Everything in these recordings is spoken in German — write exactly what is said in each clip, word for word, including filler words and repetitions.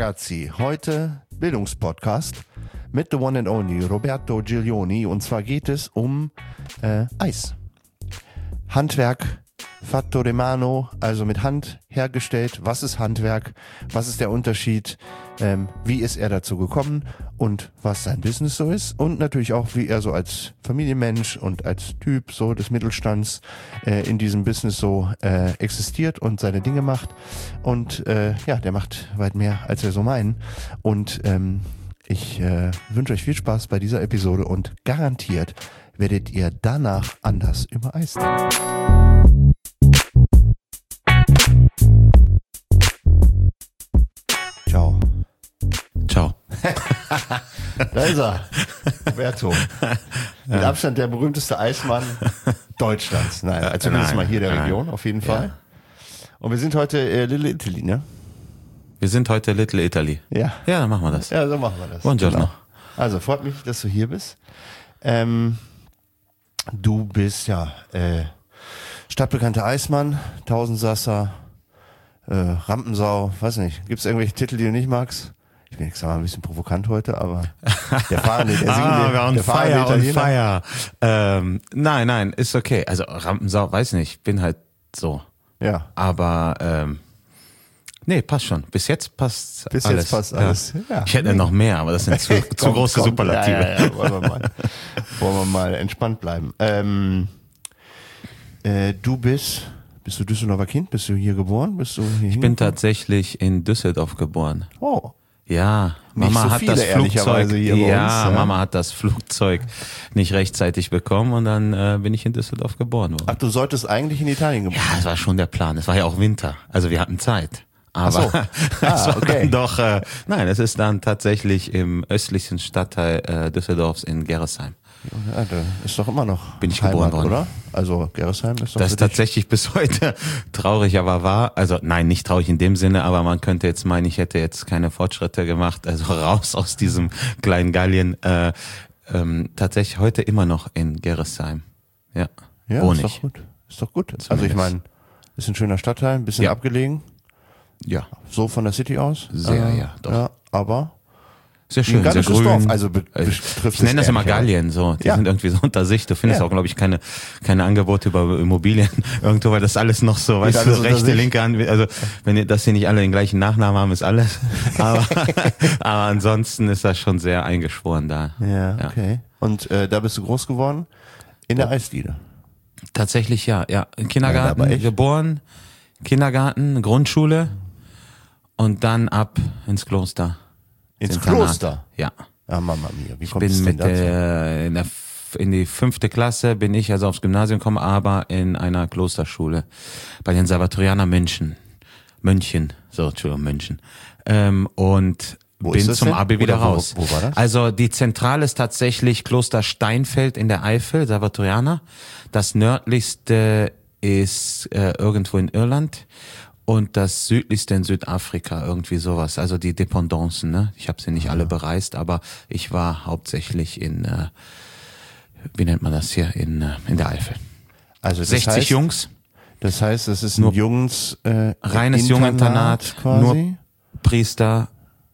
ragazzi, heute Bildungspodcast mit the one and only Roberto Giglioni, und zwar geht es um äh, Eis. Handwerk, fatto di mano, also mit Hand hergestellt. Was ist Handwerk? Was ist der Unterschied? Ähm, wie ist er dazu gekommen und was sein Business so ist? Und natürlich auch, wie er so als Familienmensch und als Typ so des Mittelstands äh, in diesem Business so äh, existiert und seine Dinge macht. Und äh, ja, der macht weit mehr, als wir so meinen. Und ähm, ich äh, wünsche euch viel Spaß bei dieser Episode und garantiert werdet ihr danach anders über Eis denken. Ciao. Ciao. Da ist er, Roberto. Mit Abstand der berühmteste Eismann Deutschlands. Nein, also zumindest Nein, mal hier der nein. Region, auf jeden Fall. Ja. Und wir sind heute äh, Little Italy, ne? Wir sind heute Little Italy. Ja. Ja, dann machen wir das. Ja, so machen wir das. Buongiorno. Genau. Also, freut mich, dass du hier bist. Ähm, du bist ja äh, stadtbekannter Eismann, Tausendsasser, äh, Rampensau, weiß nicht. Gibt es irgendwelche Titel, die du nicht magst? Ich bin jetzt mal ein bisschen provokant heute, aber der fahrende, der singende, ah, on der fahrende fire, on Italiener. fire. Ähm, nein, nein, ist okay. Also Rampensau, weiß nicht, bin halt so. Ja, Aber ähm, nee, passt schon. Bis jetzt passt bis alles. jetzt passt Ja. alles. Ja. Ich hätte noch mehr, aber das sind zu, zu Kommt, große kommt. Superlative. Ja, ja, ja. Wollen, wir mal, wollen wir mal entspannt bleiben. Ähm, äh, du bist, bist du Düsseldorfer Kind? Bist du hier geboren? Bist du hier Ich bin tatsächlich in Düsseldorf geboren. Oh, Ja, Nicht Mama so hat viele, das ehrlicherweise, Flugzeug. hier bei ja, uns, ja. Mama hat das Flugzeug nicht rechtzeitig bekommen und dann äh, bin ich in Düsseldorf geboren worden. ach, du solltest eigentlich in Italien geboren. Ja, das war schon der Plan. Es war ja auch Winter, also wir hatten Zeit. Aber Ach so. es Ah, war okay. dann doch, äh, nein, es ist dann tatsächlich im östlichen Stadtteil äh, Düsseldorfs in Gerresheim. Ja, da ist doch immer noch Bin ich Heimat, geboren worden. oder? Also Gerresheim ist doch Das für ist dich- tatsächlich bis heute traurig, aber wahr. Also nein, nicht traurig in dem Sinne, aber man könnte jetzt meinen, ich hätte jetzt keine Fortschritte gemacht. Also raus aus diesem kleinen Gallien. Äh, ähm, tatsächlich heute immer noch in Gerresheim. Ja, Ja, wohne ist ich. doch gut. Ist doch gut. Also ich meine, ist ein schöner Stadtteil, ein bisschen Ja. abgelegen, Ja, so von der City aus. Sehr, Äh, ja, doch. Ja, aber sehr ein schön, sehr ganzes grün. Dorf, also be- Äh, betrifft ich nenne es das immer ehrlicherweise. Gallien, so. Die Ja. sind irgendwie so unter sich. Du findest Ja. auch, glaube ich, keine, keine Angebote über Immobilien irgendwo, weil das alles noch so, weißt alles du, unter rechte, sich. linke Hand. Also, wenn ihr, dass sie nicht alle den gleichen Nachnamen haben, ist alles. Aber, aber ansonsten ist das schon sehr eingeschworen da. Ja, Ja. okay. Und äh, da bist du groß geworden? In der Eisdiele. Tatsächlich, ja, ja. Im Kindergarten Ja, aber echt? geboren, Kindergarten, Grundschule und dann ab ins Kloster. Ins Internat. Kloster? Ja. Ah, Mama mia, wie Ich kommt es bin denn mit dazu? der, in, der, F- in die fünfte Klasse bin ich also aufs Gymnasium gekommen, aber in einer Klosterschule bei den Salvatorianer München. München, so, Entschuldigung, München. Ähm, und Wo ist bin das zum denn? Abi wieder Oder wo- raus. wo war das? Also die Zentrale ist tatsächlich Kloster Steinfeld in der Eifel, Salvatorianer. Das nördlichste ist äh, irgendwo in Irland. Und das südlichste in Südafrika, irgendwie sowas. Also die Dependancen, ne? Ich habe sie nicht alle bereist, aber ich war hauptsächlich in, äh, wie nennt man das hier, in, äh, in der Eifel. Also das sechzig heißt, Jungs, Das heißt, es ist ein Nur- Jungs äh, reines Junginternat, quasi. nur Priester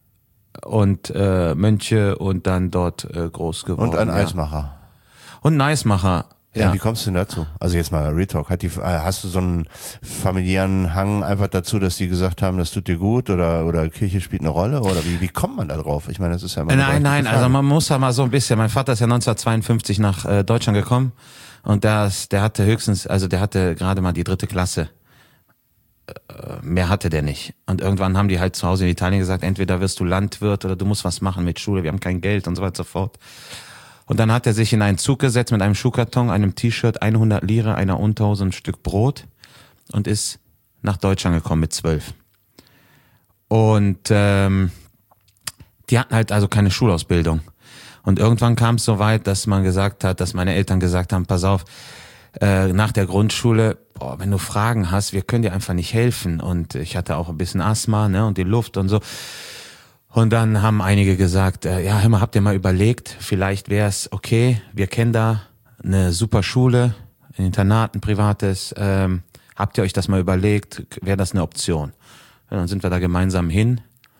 und äh, Mönche und dann dort äh, groß geworden. Und ein ja. Eismacher. Und ein Eismacher. Ja. Ja. Wie kommst du denn dazu? Also jetzt mal Real Talk. Hat die, äh, hast du so einen familiären Hang einfach dazu, dass die gesagt haben, das tut dir gut, oder oder Kirche spielt eine Rolle, oder wie wie kommt man da drauf? Ich meine, das ist ja immer eine Nein, nein, berechtigte also Frage. man muss ja mal so ein bisschen, mein Vater ist ja neunzehnhundertzweiundfünfzig nach äh, Deutschland gekommen und das, der hatte höchstens, also der hatte gerade mal die dritte Klasse. Äh, mehr hatte der nicht. Und irgendwann haben die halt zu Hause in Italien gesagt, entweder wirst du Landwirt oder du musst was machen mit Schule, wir haben kein Geld und so weiter und so fort. Und dann hat er sich in einen Zug gesetzt mit einem Schuhkarton, einem T-Shirt, hundert Lire, einer Unterhose und ein Stück Brot und ist nach Deutschland gekommen mit zwölf. Und ähm, die hatten halt also keine Schulausbildung. Und irgendwann kam es so weit, dass man gesagt hat, dass meine Eltern gesagt haben, pass auf, äh, nach der Grundschule, boah, wenn du Fragen hast, wir können dir einfach nicht helfen. Und ich hatte auch ein bisschen Asthma, ne, und die Luft und so. Und dann haben einige gesagt, äh, ja, hör mal, habt ihr mal überlegt, vielleicht wäre es okay, wir kennen da eine super Schule, ein Internat, ein privates, ähm, habt ihr euch das mal überlegt, wäre das eine Option? Ja, dann sind wir da gemeinsam hin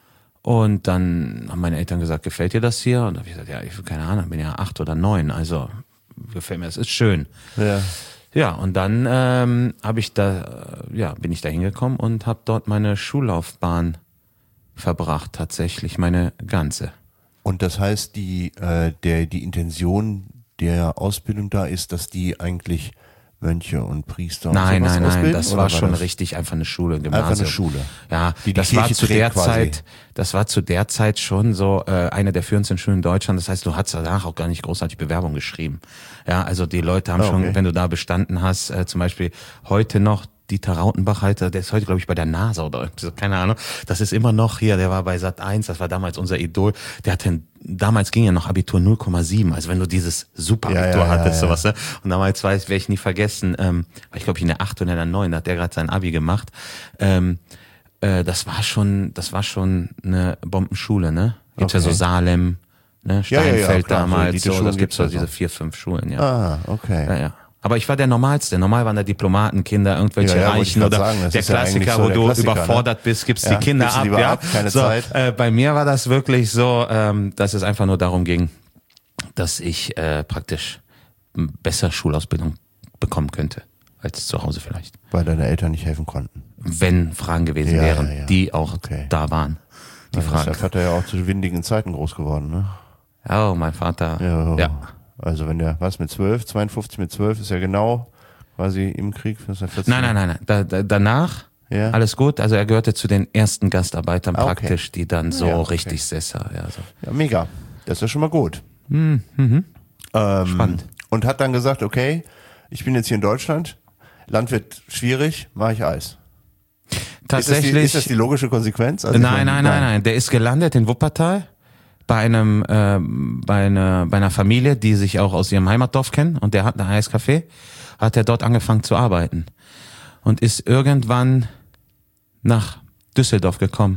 Und dann haben meine Eltern gesagt, gefällt dir das hier? Und da habe ich gesagt, ja, ich keine Ahnung, bin ja acht oder neun, also gefällt mir, es ist schön. Ja. Ja, und dann ähm, habe ich da, ja, bin ich da hingekommen und habe dort meine Schullaufbahn verbracht, tatsächlich meine ganze. Und das heißt, die, äh, der, die Intention der Ausbildung da ist, dass die eigentlich Mönche und Priester und Nein, sowas nein, nein, ausbilden? das Oder war schon das richtig einfach eine Schule, ein Gymnasium. Einfach eine Schule. Ja, Die die das war Kirche zu trägt der quasi. Zeit, das war zu der Zeit schon so äh, eine der führendsten Schulen in Deutschland. Das heißt, du hast danach auch gar nicht großartig Bewerbung geschrieben. Ja, also die Leute haben Ah, okay. schon, wenn du da bestanden hast, äh, zum Beispiel heute noch Dieter Rautenbach-Halter, der ist heute, glaube ich, bei der NASA oder so, keine Ahnung. Das ist immer noch hier, der war bei Sat eins, das war damals unser Idol. Der hatte, ein, damals ging ja noch Abitur null Komma sieben, also wenn du dieses Super-Abitur Ja, ja, ja, hattest, ja. sowas, ne? Und damals weiß, werde ich nie vergessen, ähm, war ich glaube ich in der acht oder in der neun, da hat der gerade sein Abi gemacht. Ähm, äh, das war schon, das war schon eine Bombenschule, ne? Gibt's Okay. ja so Salem, ne? Ja, ja, ja, Steinfeld klar, so damals, Elite-Schulen so, das gibt's so gibt's ja diese so. vier, fünf Schulen, ja. Ah, okay. Ja, ja. Aber ich war der Normalste. Normal waren da Diplomatenkinder, irgendwelche Ja, ja, wollte ich Reichen grad oder sagen, das der ist ja eigentlich Klassiker, so wo der du Klassiker, überfordert ne? bist, gibst Ja, die Kinder gibst du ab. lieber Ja? ab, keine so, Zeit. Äh, bei mir war das wirklich so, ähm, dass es einfach nur darum ging, dass ich äh, praktisch besser Schulausbildung bekommen könnte als zu Hause vielleicht. Weil deine Eltern nicht helfen konnten. Wenn Fragen gewesen Ja, wären, ja, ja. die auch Okay. da waren. Die Dann ist Fragen. der Vater ja auch zu windigen Zeiten groß geworden, ne? Oh, mein Vater. Ja. ja. Also wenn der, was, mit zwölf, zweiundfünfzig mit zwölf ist ja genau quasi im Krieg. Das ist ja vierzehn. Nein, nein, nein, nein. Da, da, danach Ja. alles gut. Also er gehörte zu den ersten Gastarbeitern Ah, okay. praktisch, die dann so Ja, okay. richtig Sesser. Ja, so. Ja, mega. Das ist ja schon mal gut. Mhm. Ähm, Spannend. Und hat dann gesagt, okay, ich bin jetzt hier in Deutschland, Land wird schwierig, mache ich Eis. Tatsächlich. Ist das die, ist das die logische Konsequenz? Also ich nein, meine, nein, nein, nein. Der ist gelandet in Wuppertal bei einem äh, bei einer bei einer Familie, die sich auch aus ihrem Heimatdorf kennen, und der hat ein Eiscafé. Hat er dort angefangen zu arbeiten und ist irgendwann nach Düsseldorf gekommen.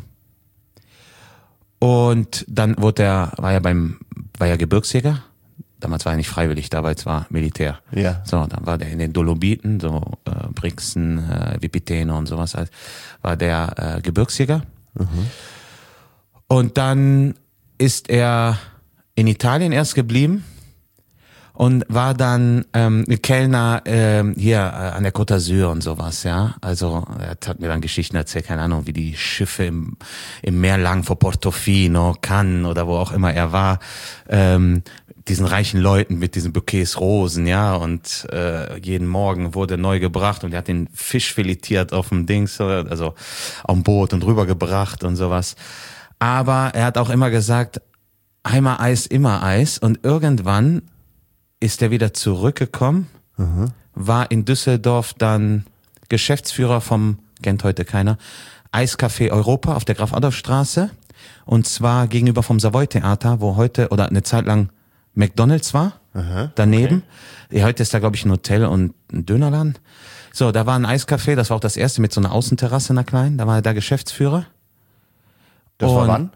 Und dann wurde er, war er beim, war er Gebirgsjäger. Damals war er nicht freiwillig, damals war Militär. Ja. So, dann war der in den Dolomiten, so äh, Brixen, äh, Vipitene und sowas halt, war der äh, Gebirgsjäger. Und dann ist er in Italien erst geblieben und war dann ähm, Kellner ähm, hier äh, an der Côte d'Azur und sowas, ja. Also er hat, hat mir dann Geschichten erzählt, keine Ahnung, wie die Schiffe im, im Meer lagen vor Portofino, Cannes oder wo auch immer er war, ähm, diesen reichen Leuten mit diesen Bouquets Rosen, ja, und äh, jeden Morgen wurde neu gebracht und er hat den Fisch filetiert auf dem Dings, also auf dem Boot und rübergebracht und sowas. Aber er hat auch immer gesagt, einmal Eis, immer Eis, und irgendwann ist er wieder zurückgekommen, Mhm. war in Düsseldorf dann Geschäftsführer vom, kennt heute keiner, Eiscafé Europa auf der Graf-Adolf-Straße, und zwar gegenüber vom Savoy-Theater, wo heute oder eine Zeit lang McDonald's war, Aha, daneben. Ja, heute ist da, glaube ich, ein Hotel und ein Dönerladen. So, da war ein Eiscafé, das war auch das erste mit so einer Außenterrasse, einer kleinen, da war er da Geschäftsführer. Das war wann?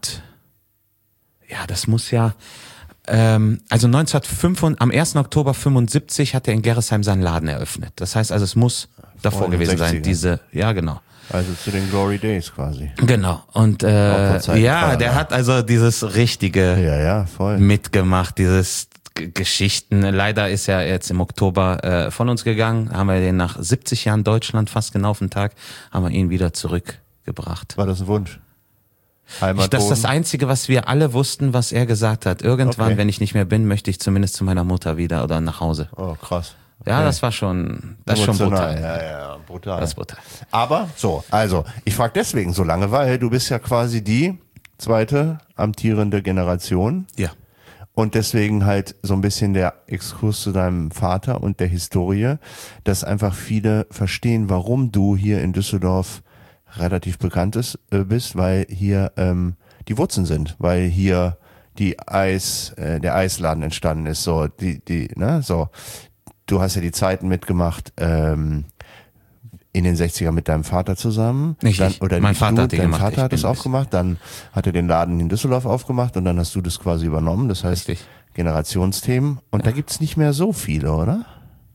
Ja, das muss ja, ähm, also neunzehnhundertfünf, am ersten Oktober fünfundsiebzig hat er in Gerresheim seinen Laden eröffnet. Das heißt also, es muss davor in den gewesen sein, sechzigern. diese, ja genau. Also zu den Glory Days quasi. Genau. Und Auch äh, vor Zeiten ja, feiern, der ja. hat also dieses richtige Ja, ja, voll. mitgemacht, dieses G- Geschichten. Leider ist er jetzt im Oktober äh, von uns gegangen. Haben wir den nach siebzig Jahren Deutschland, fast genau auf den Tag, haben wir ihn wieder zurückgebracht. War das ein Wunsch? Ich, Heimatboden? das ist das Einzige, was wir alle wussten, was er gesagt hat. Irgendwann, Okay. wenn ich nicht mehr bin, möchte ich zumindest zu meiner Mutter wieder oder nach Hause. Oh, krass. Ja, Okay. das war schon, das ist schon Emotional. brutal. Ja, ja, brutal. Das ist brutal. Aber so, also, ich frage deswegen so lange, weil du bist ja quasi die zweite amtierende Generation Ja. und deswegen halt so ein bisschen der Exkurs zu deinem Vater und der Historie, dass einfach viele verstehen, warum du hier in Düsseldorf relativ bekannt ist, äh, bist, weil hier ähm, die Wurzeln sind, weil hier die Eis, äh, der Eisladen entstanden ist, so die, die, ne, so. Du hast ja die Zeiten mitgemacht, ähm, in den sechzigern mit deinem Vater zusammen. Nicht dann, ich. Oder Mein nicht Vater du, hat die dein gemacht. Vater Ich hat es bin- aufgemacht, dann hat er den Laden in Düsseldorf aufgemacht und dann hast du das quasi übernommen. Das heißt Richtig. Generationsthemen. Und da gibt's nicht mehr so viele, oder?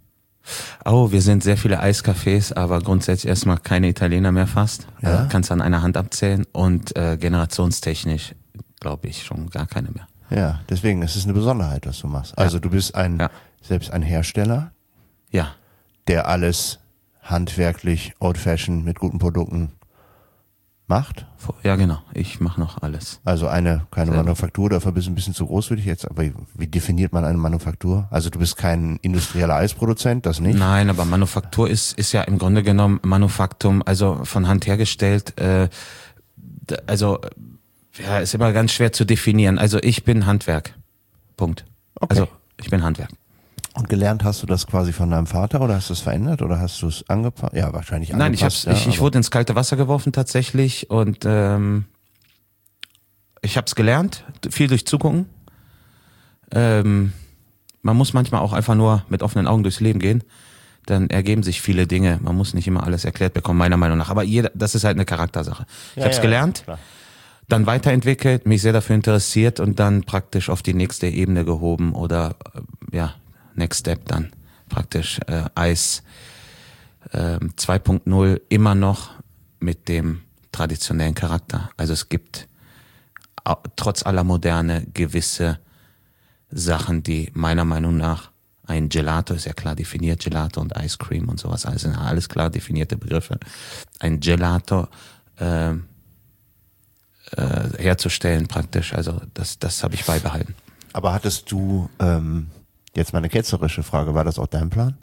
Oh, wir sind sehr viele Eiscafés, aber grundsätzlich erstmal keine Italiener mehr fast. Ja. Äh, kannst an einer Hand abzählen und äh, generationstechnisch glaube ich schon gar keine mehr. Ja, deswegen, es ist eine Besonderheit, was du machst. Also du bist ein Ja. selbst ein Hersteller, Ja, der alles handwerklich, old-fashioned, mit guten Produkten macht. ja genau. Ich mache noch alles. Also eine, keine Selber. Manufaktur, dafür bist du ein bisschen zu groß für dich jetzt. Aber wie definiert man eine Manufaktur? Also du bist kein industrieller Eisproduzent, das nicht? Nein, aber Manufaktur ist ist ja im Grunde genommen Manufaktum, also von Hand hergestellt. Äh, d- also ja, ist immer ganz schwer zu definieren. Also ich bin Handwerk. Punkt. Okay. Also ich bin Handwerk. Und gelernt hast du das quasi von deinem Vater oder hast du es verändert oder hast du es angepasst? Ja, wahrscheinlich angepasst. Nein, ich hab's, ja, ich, ich aber- wurde ins kalte Wasser geworfen tatsächlich und ähm, ich hab's gelernt, viel durch Zugucken. Ähm, man muss manchmal auch einfach nur mit offenen Augen durchs Leben gehen. Dann ergeben sich viele Dinge. Man muss nicht immer alles erklärt bekommen, meiner Meinung nach. Aber jeder, das ist halt eine Charaktersache. Ich Ja, hab's ja, gelernt, klar. dann weiterentwickelt, mich sehr dafür interessiert und dann praktisch auf die nächste Ebene gehoben oder äh, ja, Next Step dann praktisch äh, Eis ähm, zwei Punkt null immer noch mit dem traditionellen Charakter. Also es gibt au- trotz aller Moderne gewisse Sachen, die meiner Meinung nach ein Gelato ist ja klar definiert, Gelato und Ice Cream und sowas, also sind alles klar definierte Begriffe. Ein Gelato ähm, äh, herzustellen praktisch, also das, das habe ich beibehalten. Aber hattest du, ähm, jetzt mal eine ketzerische Frage, war das auch dein Plan?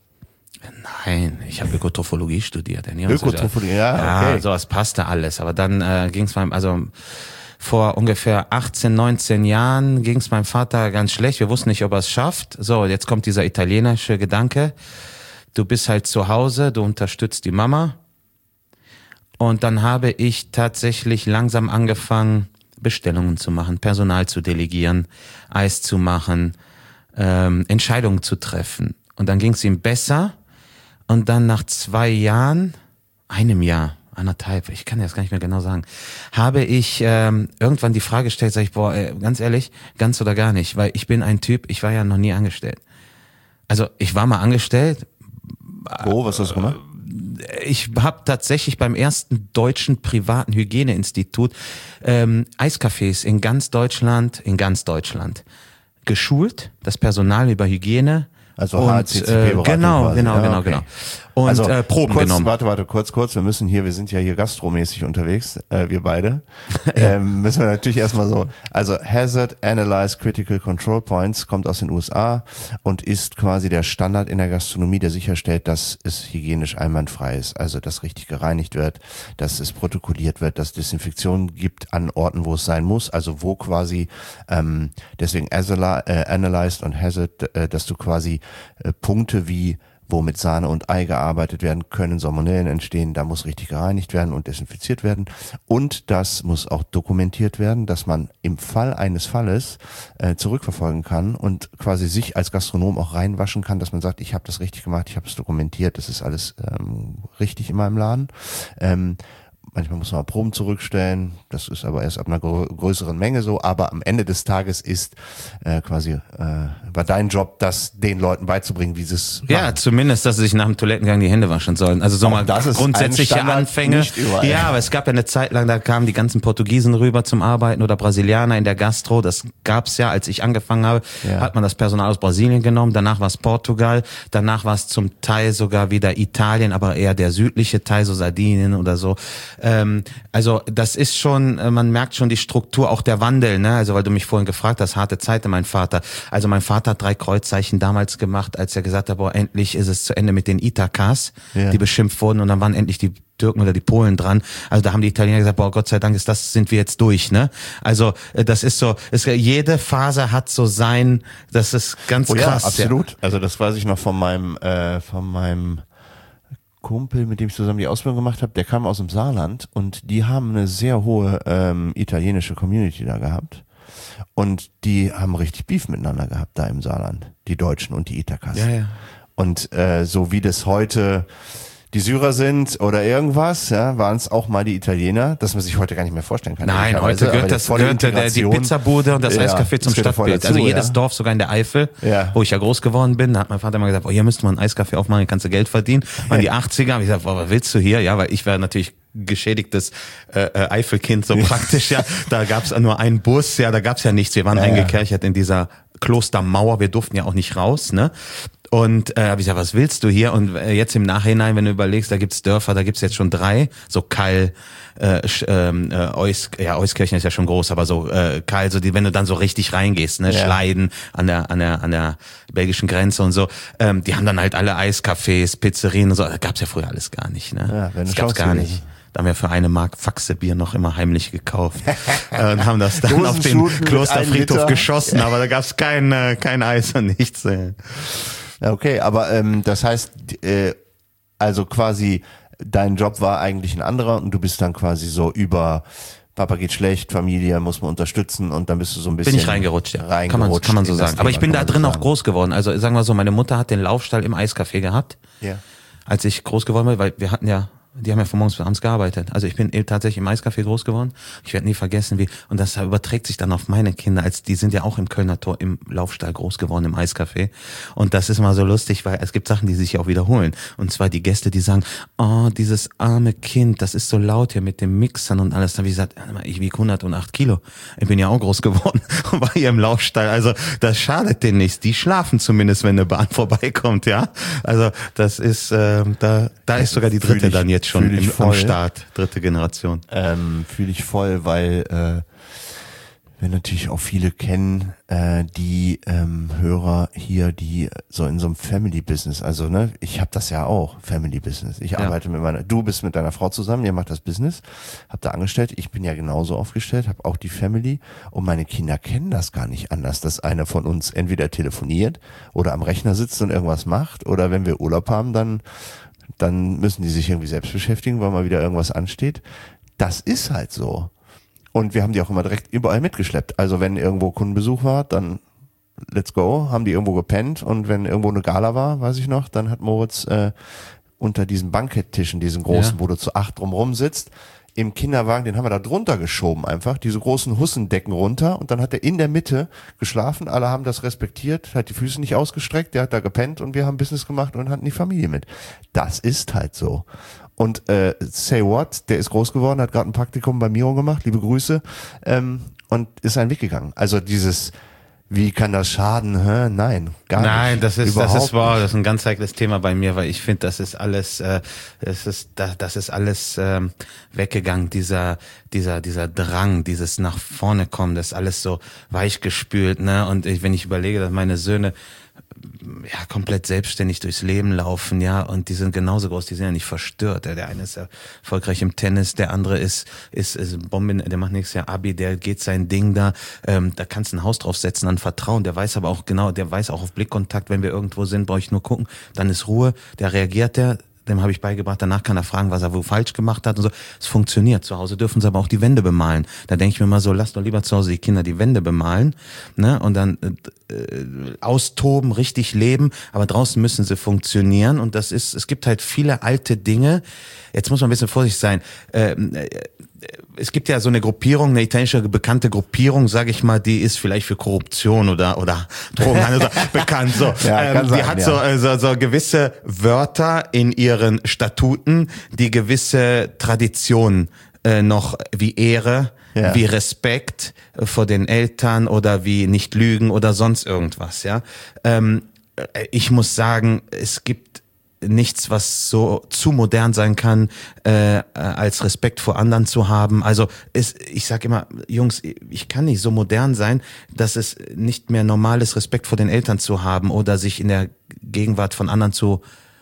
Nein, ich habe Ökotrophologie studiert. Ja, Ökotrophologie, ja, ja, okay. sowas passte alles. Aber dann äh, ging es meinem, also vor ungefähr achtzehn, neunzehn Jahren ging es meinem Vater ganz schlecht. Wir wussten nicht, ob er es schafft. So, jetzt kommt dieser italienische Gedanke. Du bist halt zu Hause, du unterstützt die Mama. Und dann habe ich tatsächlich langsam angefangen, Bestellungen zu machen, Personal zu delegieren, Eis zu machen, ähm, Entscheidungen zu treffen. Und dann ging es ihm besser. Und dann nach zwei Jahren, einem Jahr, anderthalb, ich kann das gar nicht mehr genau sagen, habe ich ähm, irgendwann die Frage gestellt, sag ich, boah, ey, ganz ehrlich, ganz oder gar nicht, weil ich bin ein Typ, ich war ja noch nie angestellt. Also ich war mal angestellt, Wo, was hast du gemacht? ich habe tatsächlich beim ersten deutschen privaten Hygieneinstitut ähm, Eiscafés in ganz Deutschland, in ganz Deutschland geschult, das Personal über Hygiene. Also und, H C C P-Beratung äh, genau, quasi. genau, Ja, genau, okay. genau. Und also, äh, Proben kurz, genommen. Warte, warte, kurz, kurz. Wir müssen hier, wir sind ja hier gastromäßig unterwegs, äh, wir beide. ähm, müssen wir natürlich erstmal so, also Hazard Analyze Critical Control Points kommt aus den U S A und ist quasi der Standard in der Gastronomie, der sicherstellt, dass es hygienisch einwandfrei ist. Also, dass richtig gereinigt wird, dass es protokolliert wird, dass es Desinfektion gibt an Orten, wo es sein muss. Also, wo quasi, ähm, deswegen Azala, äh, Analyzed und Hazard, äh, dass du quasi äh, Punkte wie wo mit Sahne und Ei gearbeitet werden können, Salmonellen entstehen, da muss richtig gereinigt werden und desinfiziert werden. Und das muss auch dokumentiert werden, dass man im Fall eines Falles äh, zurückverfolgen kann und quasi sich als Gastronom auch reinwaschen kann, dass man sagt, ich habe das richtig gemacht, ich habe es dokumentiert, das ist alles ähm, richtig in meinem Laden. Ähm, Manchmal muss man Proben zurückstellen, das ist aber erst ab einer grö größeren Menge so, aber am Ende des Tages ist äh, quasi, äh, war dein Job, das den Leuten beizubringen, wie sie es Ja, machen. zumindest, dass sie sich nach dem Toilettengang die Hände waschen sollen. Also so Auch mal das ist grundsätzliche ein Standard, Anfänge. nicht überall. Ja, aber es gab ja eine Zeit lang, da kamen die ganzen Portugiesen rüber zum Arbeiten oder Brasilianer in der Gastro. Das gab's ja, als ich angefangen habe, Ja. hat man das Personal aus Brasilien genommen. Danach war es Portugal. Danach war es zum Teil sogar wieder Italien, aber eher der südliche Teil, so Sardinien oder so. Ähm, also das ist schon, äh, man merkt schon die Struktur, auch der Wandel, ne? Also weil du mich vorhin gefragt hast, harte Zeiten, mein Vater. Also mein Vater hat drei Kreuzzeichen damals gemacht, als er gesagt hat, boah, endlich ist es zu Ende mit den Ithakas, Ja. die beschimpft wurden und dann waren endlich die Türken oder die Polen dran. Also da haben die Italiener gesagt, boah, Gott sei Dank ist das, sind wir jetzt durch, ne? Also äh, das ist so, es, jede Phase hat so sein, das ist ganz Oh ja, krass. absolut. Also das weiß ich noch von meinem, äh, von meinem Kumpel, mit dem ich zusammen die Ausbildung gemacht habe, der kam aus dem Saarland und die haben eine sehr hohe ähm, italienische Community da gehabt. Und die haben richtig Beef miteinander gehabt da im Saarland, die Deutschen und die Ithakas. Ja, ja. Und äh, so wie das heute die Syrer sind oder irgendwas, ja, waren es auch mal die Italiener, dass man sich heute gar nicht mehr vorstellen kann. Nein, heute gehört das gehört der, die Pizzabude und das ja, Eiscafé zum Stadtbild. Dazu, also jedes ja. Dorf, sogar in der Eifel, ja. wo ich ja groß geworden bin, da hat mein Vater immer gesagt, oh, hier müsste man ein Eiscafé aufmachen, kannst du Geld verdienen. Waren die achtziger, habe ich gesagt, boah, was willst du hier? Ja, weil ich war natürlich geschädigtes äh, Eifelkind so praktisch, ja. Da gab's nur einen Bus, ja, da gab's ja nichts. Wir waren ja, eingekerchert in dieser Klostermauer, wir durften ja auch nicht raus, ne? Und äh, habe ich gesagt, was willst du hier? Und äh, jetzt im Nachhinein, wenn du überlegst, da gibt's Dörfer, da gibt's jetzt schon drei, so Kall, äh, ähm, äh, Eus, ja, Euskirchen ist ja schon groß, aber so äh, Kall, so die, wenn du dann so richtig reingehst, ne, ja. Schleiden an der an der an der belgischen Grenze und so, ähm, die haben dann halt alle Eiscafés, Pizzerien und so. Da gab's ja früher alles gar nicht, ne? Ja, wenn das gab's gar nicht. nicht. Da haben wir für eine Mark Faxebier noch immer heimlich gekauft äh, und haben das dann auf den Klosterfriedhof geschossen, aber da gab's kein äh, kein Eis und nichts. Äh. Okay, aber ähm, das heißt, äh, also quasi dein Job war eigentlich ein anderer und du bist dann quasi so über Papa geht schlecht, Familie muss man unterstützen und dann bist du so ein bisschen bin ich reingerutscht, ja. Reingerutscht kann man kann man so sagen. Aber ich bin da drin auch groß geworden. Also sagen wir so, meine Mutter hat den Laufstall im Eiscafé gehabt, ja. als ich groß geworden bin, weil wir hatten ja die haben ja von morgens bis abends gearbeitet. Also ich bin eben tatsächlich im Eiscafé groß geworden. Ich werde nie vergessen, wie, und das überträgt sich dann auf meine Kinder, als die sind ja auch im Kölner Tor im Laufstall groß geworden, im Eiscafé. Und das ist mal so lustig, weil es gibt Sachen, die sich auch wiederholen. Und zwar die Gäste, die sagen, oh, dieses arme Kind, das ist so laut hier mit den Mixern und alles. Da habe ich gesagt, ich wiege hundertacht Kilo. Ich bin ja auch groß geworden und war hier im Laufstall. Also das schadet denen nichts. Die schlafen zumindest, wenn eine Bahn vorbeikommt, ja. Also das ist, äh, da, da ist sogar die dritte dann jetzt schon im, am Start, dritte Generation. Ähm, fühle ich voll, weil äh, wir natürlich auch viele kennen, äh, die ähm, Hörer hier, die so in so einem Family-Business, also ne, ich habe das ja auch, Family-Business. Ich ja. arbeite mit meiner, du bist mit deiner Frau zusammen, ihr macht das Business, habt da angestellt, ich bin ja genauso aufgestellt, habe auch die Family und meine Kinder kennen das gar nicht anders, dass einer von uns entweder telefoniert oder am Rechner sitzt und irgendwas macht oder wenn wir Urlaub haben, dann dann müssen die sich irgendwie selbst beschäftigen, weil mal wieder irgendwas ansteht. Das ist halt so. Und wir haben die auch immer direkt überall mitgeschleppt. Also wenn irgendwo Kundenbesuch war, dann let's go, haben die irgendwo gepennt. Und wenn irgendwo eine Gala war, weiß ich noch, dann hat Moritz äh, unter diesen Banketttischen, diesen großen, ja. wo du zu acht drumrum sitzt, im Kinderwagen, den haben wir da drunter geschoben einfach, diese großen Hussendecken runter und dann hat er in der Mitte geschlafen, alle haben das respektiert, hat die Füße nicht ausgestreckt, der hat da gepennt und wir haben Business gemacht und hatten die Familie mit. Das ist halt so. Und äh, Say What, der ist groß geworden, hat gerade ein Praktikum bei Miro gemacht, liebe Grüße, ähm, und ist einen Weg gegangen. Also dieses wie kann das schaden? Hä? Nein, gar Nein, nicht. das ist Überhaupt das ist wow, das ist ein ganz heikles Thema bei mir, weil ich finde, das ist alles, äh, das ist das, das ist alles ähm, weggegangen. Dieser dieser dieser Drang, dieses nach vorne kommen, das ist alles so weichgespült, ne? Und ich, wenn ich überlege, dass meine Söhne ja komplett selbstständig durchs Leben laufen, ja, und die sind genauso groß, die sind ja nicht verstört. Der eine ist ja erfolgreich im Tennis, der andere ist ist ist Bomben, der macht nächstes Jahr Abi, der geht sein Ding da, ähm, da kannst du ein Haus draufsetzen an Vertrauen, der weiß aber auch genau, der weiß auch auf Blickkontakt, wenn wir irgendwo sind, brauche ich nur gucken, dann ist Ruhe, der reagiert der, dem habe ich beigebracht, danach kann er fragen, was er wo falsch gemacht hat und so. Es funktioniert. Zu Hause dürfen sie aber auch die Wände bemalen. Da denke ich mir mal so, lass doch lieber zu Hause die Kinder die Wände bemalen, ne, und dann äh, austoben, richtig leben, aber draußen müssen sie funktionieren und das ist, es gibt halt viele alte Dinge. Jetzt muss man ein bisschen vorsichtig sein. Ähm, äh, es gibt ja so eine Gruppierung, eine italienische bekannte Gruppierung, sage ich mal, die ist vielleicht für Korruption oder oder Drogenhandel bekannt. So, ja, ähm, die sein, hat ja. so, also, so gewisse Wörter in ihren Statuten, die gewisse Traditionen äh, noch wie Ehre, ja. wie Respekt vor den Eltern oder wie nicht lügen oder sonst irgendwas. Ja, ähm, ich muss sagen, es gibt nichts, was so zu modern sein kann, äh, als Respekt vor anderen zu haben. Also ist, ich sage immer, Jungs, ich kann nicht so modern sein, dass es nicht mehr normal ist, Respekt vor den Eltern zu haben oder sich in der Gegenwart von anderen zu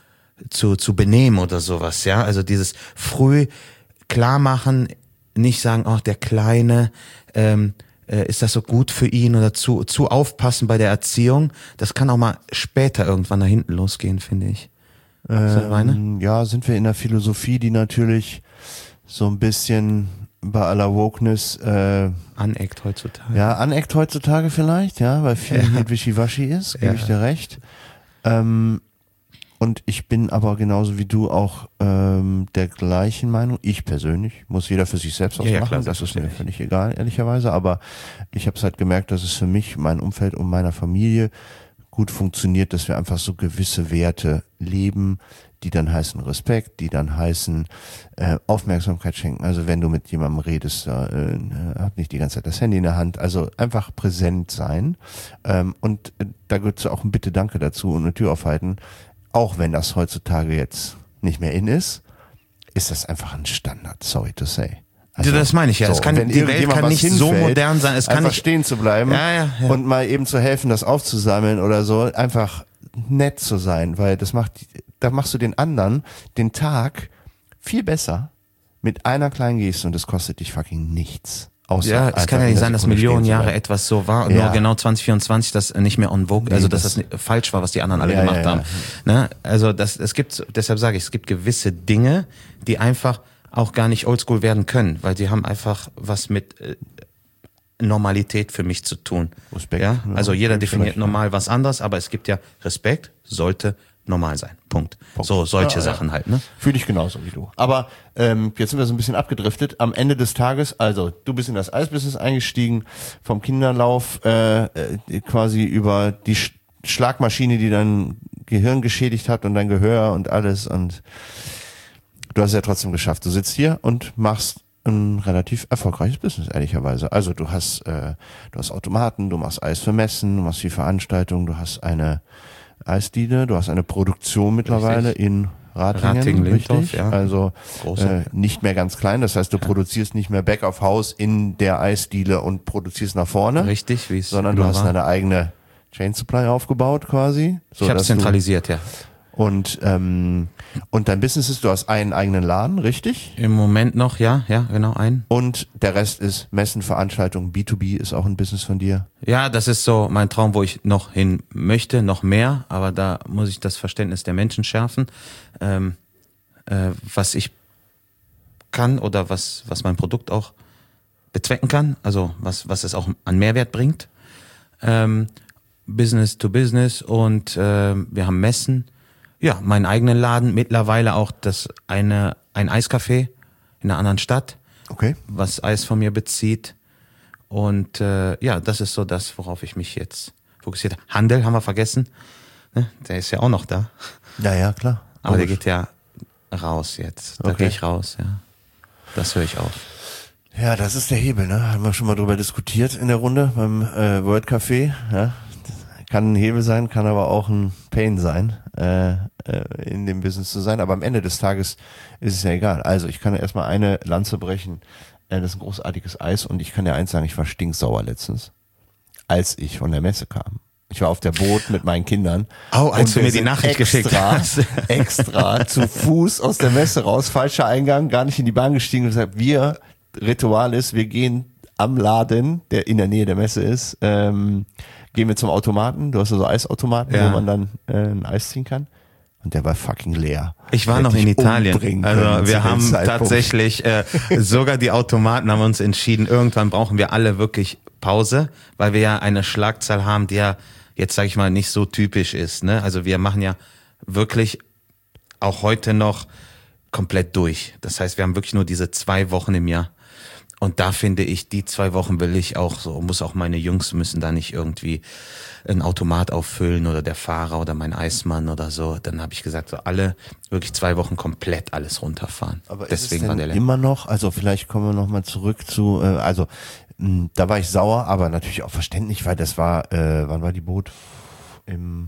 zu zu benehmen oder sowas. Ja, also dieses früh klar machen, nicht sagen, ach der Kleine, ähm, äh, ist das so gut für ihn oder zu zu aufpassen bei der Erziehung. Das kann auch mal später irgendwann nach hinten losgehen, finde ich. Ähm, ja, sind wir in der Philosophie, die natürlich so ein bisschen bei aller Wokeness äh, aneckt heutzutage. Ja, aneckt heutzutage vielleicht, ja, weil viel ja. mit Wischiwaschi ist, gebe ja. ich dir recht. Ähm, und ich bin aber genauso wie du auch ähm, der gleichen Meinung. Ich persönlich, muss jeder für sich selbst ausmachen, Ja, ja, klar, das ist mir selbstverständlich. völlig egal, ehrlicherweise, aber ich habe es halt gemerkt, dass es für mich, mein Umfeld und meiner Familie gut funktioniert, dass wir einfach so gewisse Werte leben, die dann heißen Respekt, die dann heißen äh, Aufmerksamkeit schenken. Also wenn du mit jemandem redest, äh, hat nicht die ganze Zeit das Handy in der Hand. Also einfach präsent sein. Ähm, und äh, da gehört auch ein Bitte, Danke dazu und eine Tür aufhalten. Auch wenn das heutzutage jetzt nicht mehr in ist, ist das einfach ein Standard, sorry to say. Also, das meine ich ja. so, Es kann, wenn die Welt irgendjemand kann was nicht so hinfällt, modern sein. Es kann einfach nicht stehen zu bleiben Ja, ja, ja. und mal eben zu helfen, das aufzusammeln oder so. Einfach nett zu sein, weil das macht, da machst du den anderen den Tag viel besser mit einer kleinen Geste und das kostet dich fucking nichts. Außer Ja, es einfach kann ja in nicht der sein, dass Sekunde Millionen stehen zu Jahre bleiben. etwas so war und Ja. nur genau zwanzig vierundzwanzig das nicht mehr on vogue, Nee, also dass das- das, nicht, falsch war, was die anderen alle Ja, gemacht ja, ja. haben. Ne? Also das, es gibt, deshalb sage ich, es gibt gewisse Dinge, die einfach auch gar nicht oldschool werden können, weil die haben einfach was mit äh, Normalität für mich zu tun. Respekt, Ja? ja, Also jeder Respekt definiert vielleicht, ja. normal was anderes, aber es gibt ja Respekt, sollte normal sein. Punkt. So, solche Ja, ja. Sachen halt, ne? Fühle ich genauso wie du. Aber ähm, jetzt sind wir so ein bisschen abgedriftet. Am Ende des Tages, also du bist in das Eisbusiness eingestiegen, vom Kinderlauf äh, äh, quasi über die Sch Schlagmaschine, die dein Gehirn geschädigt hat und dein Gehör und alles. Und du hast es ja trotzdem geschafft. Du sitzt hier und machst ein relativ erfolgreiches Business, ehrlicherweise. Also du hast, äh, du hast Automaten, du machst Eis für Messen, du machst viel Veranstaltungen, du hast eine Eisdiele, du hast eine Produktion mittlerweile Richtig. in Ratingen, Ratingen-Lindorf, richtig? ja. Also Große. äh, nicht mehr ganz klein. Das heißt, du produzierst nicht mehr Back of House in der Eisdiele und produzierst nach vorne, Richtig, wie es sondern du immer hast war. deine eigene Chain Supply aufgebaut quasi. So, Ich habe dass du- zentralisiert, ja. Und ähm, und dein Business ist, du hast einen eigenen Laden, richtig? Im Moment noch, ja, ja, genau, ein. Und der Rest ist Messen, Veranstaltungen, B zwei B ist auch ein Business von dir. Ja, das ist so mein Traum, wo ich noch hin möchte, noch mehr, aber da muss ich das Verständnis der Menschen schärfen. Ähm, äh, was ich kann oder was, was mein Produkt auch bezwecken kann, also was, was es auch an Mehrwert bringt. Ähm, Business to Business und äh, wir haben Messen. Ja, meinen eigenen Laden, mittlerweile auch das eine, ein Eiscafé in einer anderen Stadt, Okay. was Eis von mir bezieht. Und äh, ja, das ist so das, worauf ich mich jetzt fokussiert habe. Handel haben wir vergessen. Ne? Der ist ja auch noch da. Ja, ja, klar. Aber der Logisch. geht ja raus jetzt. Da Okay. gehe ich raus, ja. Das höre ich auf. Ja, das ist der Hebel, ne? Haben wir schon mal drüber diskutiert in der Runde beim äh, World Café. Ja? Kann ein Hebel sein, kann aber auch ein Pain sein, äh, äh, in dem Business zu sein. Aber am Ende des Tages ist es ja egal. Also ich kann ja erstmal eine Lanze brechen. Äh, das ist ein großartiges Eis und ich kann dir eins sagen, ich war stinksauer letztens, als ich von der Messe kam. Ich war auf der Boot mit meinen Kindern. Oh, als und du wir mir die sind Nachricht extra, geschickt hast. extra zu Fuß aus der Messe raus, falscher Eingang, gar nicht in die Bahn gestiegen und gesagt, wir, Ritual ist, wir gehen am Laden, der in der Nähe der Messe ist, ähm, gehen wir zum Automaten. Du hast ja so Eisautomaten, Ja. wo man dann äh, ein Eis ziehen kann. Und der war fucking leer. Ich war Hätte noch in ich Italien. umbringen können Also zu wir dem haben Zeitpunkt. tatsächlich äh, sogar die Automaten haben uns entschieden, irgendwann brauchen wir alle wirklich Pause, weil wir ja eine Schlagzahl haben, die ja jetzt sage ich mal nicht so typisch ist. Ne? Also wir machen ja wirklich auch heute noch komplett durch. Das heißt, wir haben wirklich nur diese zwei Wochen im Jahr. Und da finde ich, die zwei Wochen will ich auch so, muss auch meine Jungs müssen da nicht irgendwie ein Automat auffüllen oder der Fahrer oder mein Eismann oder so. Dann habe ich gesagt, so alle wirklich zwei Wochen komplett alles runterfahren. Aber Deswegen ist es war denn der immer noch, also vielleicht kommen wir nochmal zurück zu, äh, also mh, da war ich sauer, aber natürlich auch verständlich, weil das war, äh, wann war die Boot? Im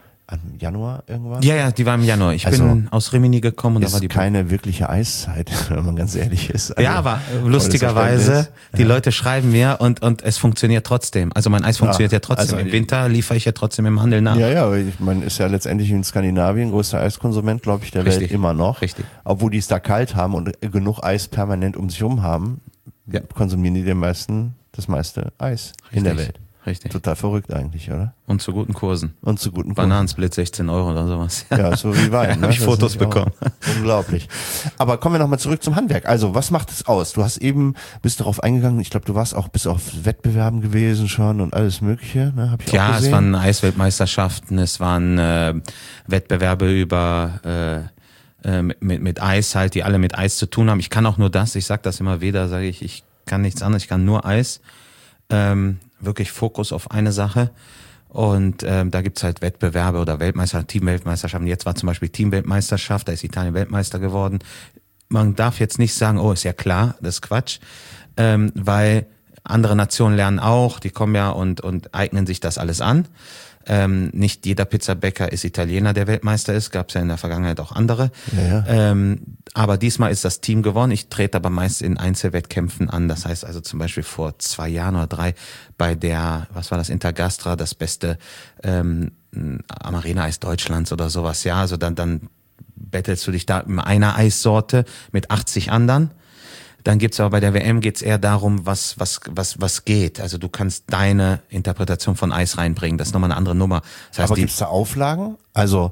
im Januar irgendwann? Ja, ja, die war im Januar. Ich Also, bin aus Rimini gekommen und da Ist war die keine wirkliche Eiszeit, wenn man ganz ehrlich ist. Also, Ja, aber äh, volles lustigerweise, Verständnis. die Leute schreiben mir und und es funktioniert trotzdem. Also mein Eis funktioniert Ja, ja trotzdem. also Im die- Winter liefere ich ja trotzdem im Handel nach. Ja, ja, aber ich meine, ist ja letztendlich in Skandinavien größter Eiskonsument, glaube ich, der Richtig, Welt immer noch. richtig. Obwohl die es da kalt haben und genug Eis permanent um sich herum haben, Ja. konsumieren die den meisten das meiste Eis in der Welt. Richtig. Richtig. Total verrückt eigentlich, oder? Und zu guten Kursen. Und zu guten Kursen. Bananensplit sechzehn Euro oder sowas. Ja, so wie Wein. Ne? Habe ich Das Fotos ist auch bekommen. Unglaublich. Aber kommen wir nochmal zurück zum Handwerk. Also, was macht es aus? Du hast eben, bist darauf eingegangen, ich glaube, du warst auch bis auf Wettbewerben gewesen schon und alles Mögliche, ne? Hab ich Ja, auch gesehen. es waren Eisweltmeisterschaften, es waren äh, Wettbewerbe über äh, mit, mit, mit Eis halt, die alle mit Eis zu tun haben. Ich kann auch nur das, ich sag das immer wieder, sage ich, ich kann nichts anderes, ich kann nur Eis. Ähm, wirklich Fokus auf eine Sache. Und ähm, da gibt's halt Wettbewerbe oder Weltmeister, Teamweltmeisterschaften. Jetzt war zum Beispiel Teamweltmeisterschaft, da ist Italien Weltmeister geworden. Man darf jetzt nicht sagen, oh, ist ja klar, das ist Quatsch, ähm, weil andere Nationen lernen auch, die kommen ja und und eignen sich das alles an. Ähm, nicht jeder Pizzabäcker ist Italiener, der Weltmeister ist, gab's ja in der Vergangenheit auch andere. Ja, ja. Ähm, aber diesmal ist das Team gewonnen. Ich trete aber meist in Einzelwettkämpfen an. Das heißt also zum Beispiel vor zwei Jahren oder drei bei der, was war das, Intergastra, das beste ähm, Amarena-Eis Deutschlands oder sowas. Ja, also dann, dann bettelst du dich da in einer Eissorte mit achtzig anderen. Dann gibt's aber bei der W M geht's eher darum, was was was was geht. Also du kannst deine Interpretation von Eis reinbringen. Das ist nochmal eine andere Nummer. Das heißt, Aber die, gibt's da Auflagen? Also,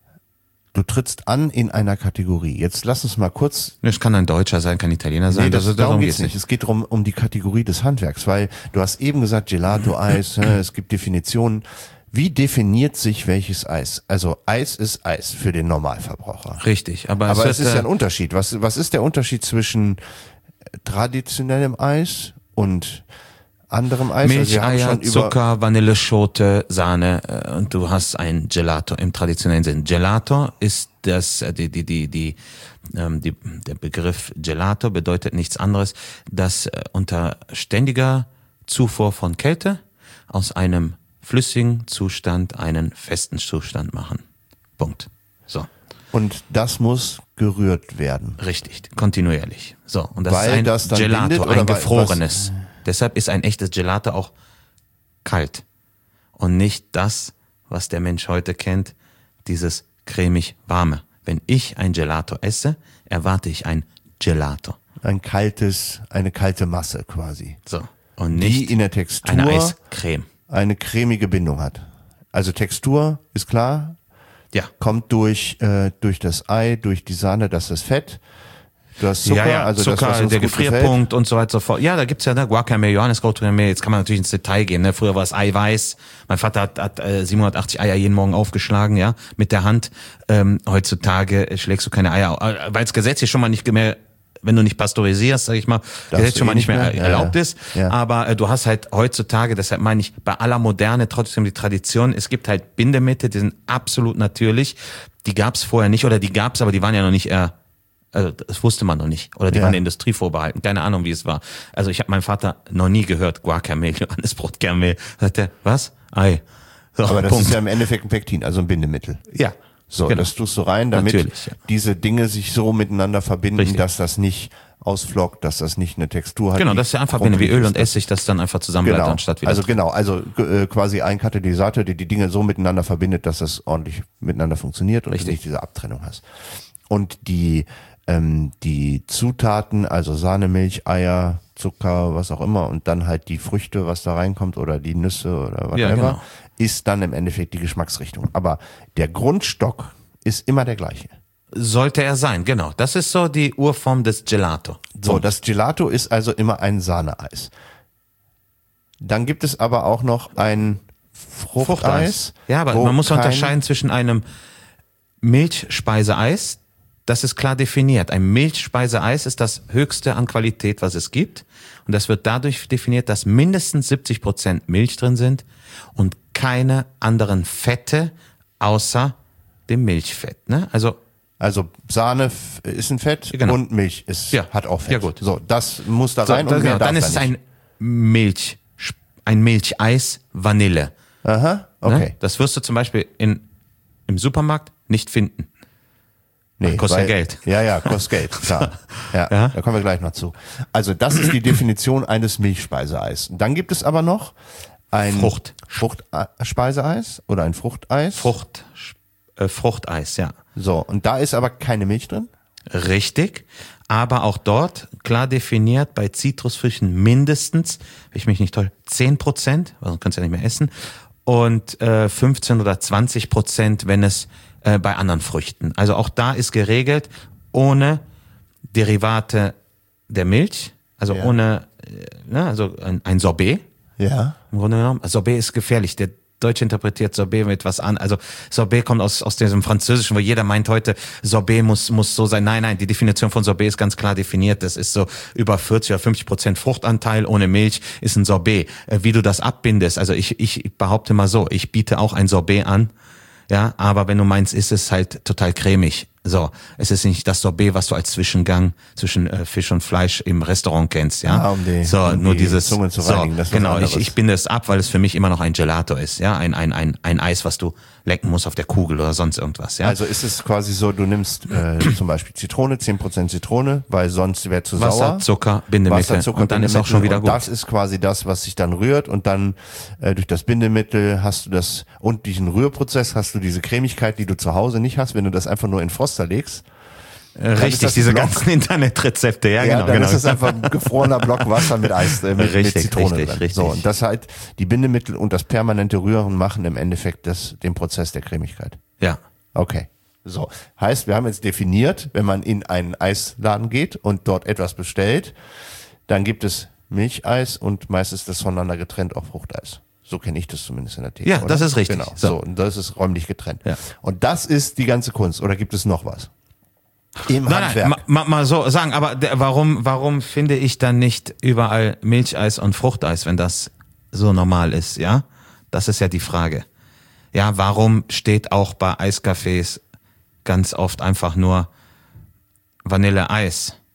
du trittst an in einer Kategorie. Jetzt lass uns mal kurz. es kann ein Deutscher sein, kann Italiener sein. Nee, das, also darum geht's nicht. Es geht darum, um die Kategorie des Handwerks, weil du hast eben gesagt, Gelato-Eis, ne, es gibt Definitionen. Wie definiert sich welches Eis? Also Eis ist Eis für den Normalverbraucher. Richtig, aber, Aber es, es ist wird, ja äh, ein Unterschied. Was, was ist der Unterschied zwischen traditionellem Eis und anderem Eis? Milch, wir haben Eier, schon über Zucker, Vanilleschote, Sahne äh, und du hast ein Gelato im traditionellen Sinn. Gelato ist das, äh, die, die, die, die, ähm, die, der Begriff Gelato bedeutet nichts anderes, dass äh, unter ständiger Zufuhr von Kälte aus einem flüssigen Zustand einen festen Zustand machen. Punkt. So. und das muss gerührt werden. Richtig, kontinuierlich. So, und das Weil ist ein das dann Gelato, bindet, oder ein weil- gefrorenes. Deshalb ist ein echtes Gelato auch kalt und nicht das, was der Mensch heute kennt, dieses cremig warme. Wenn ich ein Gelato esse, erwarte ich ein Gelato. Ein kaltes, eine kalte Masse quasi, So, und die nicht in der Textur eine Eiscreme. eine cremige Bindung hat. Also Textur ist klar, Ja. kommt durch äh, durch das Ei, durch die Sahne, das ist Fett. Du hast Zucker, ja, ja, also Zucker, das, was uns der gut Gefrierpunkt und so weiter und so fort. Ja, da gibt's ja ne, Guacamole, Johanniskraut-Guacamole. Jetzt kann man natürlich ins Detail gehen. Ne? Früher war es Eiweiß. Mein Vater hat, hat äh, siebenhundertachtzig Eier jeden Morgen aufgeschlagen, ja, mit der Hand. Ähm, heutzutage schlägst du keine Eier, äh, weil es gesetzlich schon mal nicht mehr, wenn du nicht pasteurisierst, sag ich mal, gesetzlich du schon eh mal nicht nicht mehr, mehr? äh, Ja, erlaubt ja. ist. Ja. Aber äh, du hast halt heutzutage, deshalb meine ich, bei aller Moderne trotzdem die Tradition. Es gibt halt Bindemittel, die sind absolut natürlich. Die gab's vorher nicht oder die gab's, aber die waren ja noch nicht äh, also das wusste man noch nicht. Oder die Ja. waren der Industrie vorbehalten. Keine Ahnung, wie es war. Also ich habe meinen Vater noch nie gehört, Guacamole, Johannisbrot-Kernmehl. Sagt er, was? Ei. So, Aber das Punkt. ist ja im Endeffekt ein Pektin, also ein Bindemittel. ja. So, genau. das tust du rein, damit Natürlich, ja. diese Dinge sich so miteinander verbinden, Richtig. dass das nicht ausflockt, dass das nicht eine Textur hat. Genau, die das ist ja einfach wie Öl ist. und Essig, das dann einfach zusammenbleibt, Genau. anstatt wieder. Also genau, also äh, quasi ein Katalysator, der die Dinge so miteinander verbindet, dass das ordentlich miteinander funktioniert und du Richtig. nicht diese Abtrennung hast. Und die ähm, die Zutaten, also Sahne, Milch, Eier, Zucker, was auch immer und dann halt die Früchte, was da reinkommt oder die Nüsse oder whatever, Ja, genau. ist dann im Endeffekt die Geschmacksrichtung. Aber der Grundstock ist immer der gleiche. Sollte er sein, genau. Das ist so die Urform des Gelato. So, das Gelato ist also immer ein Sahneeis. Dann gibt es aber auch noch ein Fruchteis. Ja, aber wo man muss kein- unterscheiden zwischen einem Milchspeiseeis, das ist klar definiert. Ein Milchspeiseeis ist das höchste an Qualität, was es gibt. Und das wird dadurch definiert, dass mindestens siebzig Prozent Milch drin sind und keine anderen Fette außer dem Milchfett. Ne? Also Also Sahne f- ist ein Fett Genau. und Milch ist, Ja. hat auch Fett. Ja, gut. So, das muss da so, rein und das, mehr genau, darf dann ist da es nicht. ein Milch, ein Milcheis Vanille. Aha, okay. Ne? Das wirst du zum Beispiel in, im Supermarkt nicht finden. Nee, kostet ja weil- Geld. Ja, ja, kostet Geld, klar. Ja, Ja. da kommen wir gleich noch zu. Also das ist die Definition eines Milchspeiseeis. Dann gibt es aber noch ein Frucht. Fruchtspeiseeis oder ein Fruchteis. Frucht, äh, Fruchteis, ja. So, und da ist aber keine Milch drin. Richtig, aber auch dort klar definiert bei Zitrusfrüchten mindestens, wenn ich mich nicht täusche, zehn Prozent, weil sonst kannst du ja nicht mehr essen, und äh, fünfzehn oder zwanzig Prozent, wenn es äh, bei anderen Früchten. Also auch da ist geregelt, ohne Derivate der Milch, also Ja. ohne, äh, ne, also ein, ein Sorbet. Ja. Im Grunde genommen, Sorbet ist gefährlich. Der Deutsche interpretiert Sorbet mit was an. Also Sorbet kommt aus aus diesem Französischen, wo jeder meint heute, Sorbet muss muss so sein. Nein, nein, die Definition von Sorbet ist ganz klar definiert. Das ist so über vierzig oder fünfzig Prozent Fruchtanteil ohne Milch ist ein Sorbet. Äh, Wie du das abbindest, also ich ich behaupte mal so, ich biete auch ein Sorbet an, ja, aber wenn du meinst, ist es halt total cremig. So, es ist nicht das Sorbet, was du als Zwischengang zwischen äh, Fisch und Fleisch im Restaurant kennst, ja. Ah, um die- so, um nur die dieses Zunge zu so, reinigen, das ist was genau, ich, anderes. ich binde es ab, weil es für mich immer noch ein Gelato ist, ja, ein ein ein ein Eis, was du lecken musst auf der Kugel oder sonst irgendwas, ja. Also ist es quasi so, du nimmst äh, zum Beispiel Zitrone, zehn Prozent Zitrone, weil sonst wäre zu Wasser, sauer. Zucker, Bindemittel. Wasser, Zucker, und dann ist auch schon wieder und gut. das ist quasi das, was sich dann rührt und dann äh, durch das Bindemittel hast du das und diesen Rührprozess hast du diese Cremigkeit, die du zu Hause nicht hast, wenn du das einfach nur in Froster legst. Äh, ist Richtig, das diese Block. ganzen Internetrezepte, ja, Ja, genau, dann genau. ist es einfach ein gefrorener Block Wasser mit Eis, äh, mit, Richtig, mit Zitrone richtig, drin. richtig. So, und das halt, die Bindemittel und das permanente Rühren machen im Endeffekt das, den Prozess der Cremigkeit. ja. Okay. So. Heißt, wir haben jetzt definiert, wenn man in einen Eisladen geht und dort etwas bestellt, dann gibt es Milcheis und meistens das voneinander getrennt auch Fruchteis. So kenne ich das zumindest in der Theke. Ja, oder? das ist richtig. Genau. So. So. Und das ist räumlich getrennt. Ja. Und das ist die ganze Kunst. Oder gibt es noch was? Im Nein, Handwerk. nein, ma, ma, mal so sagen, aber der, warum, warum finde ich dann nicht überall Milcheis und Fruchteis, wenn das so normal ist, ja? Das ist ja die Frage. Ja, warum steht auch bei Eiscafés ganz oft einfach nur Vanilleeis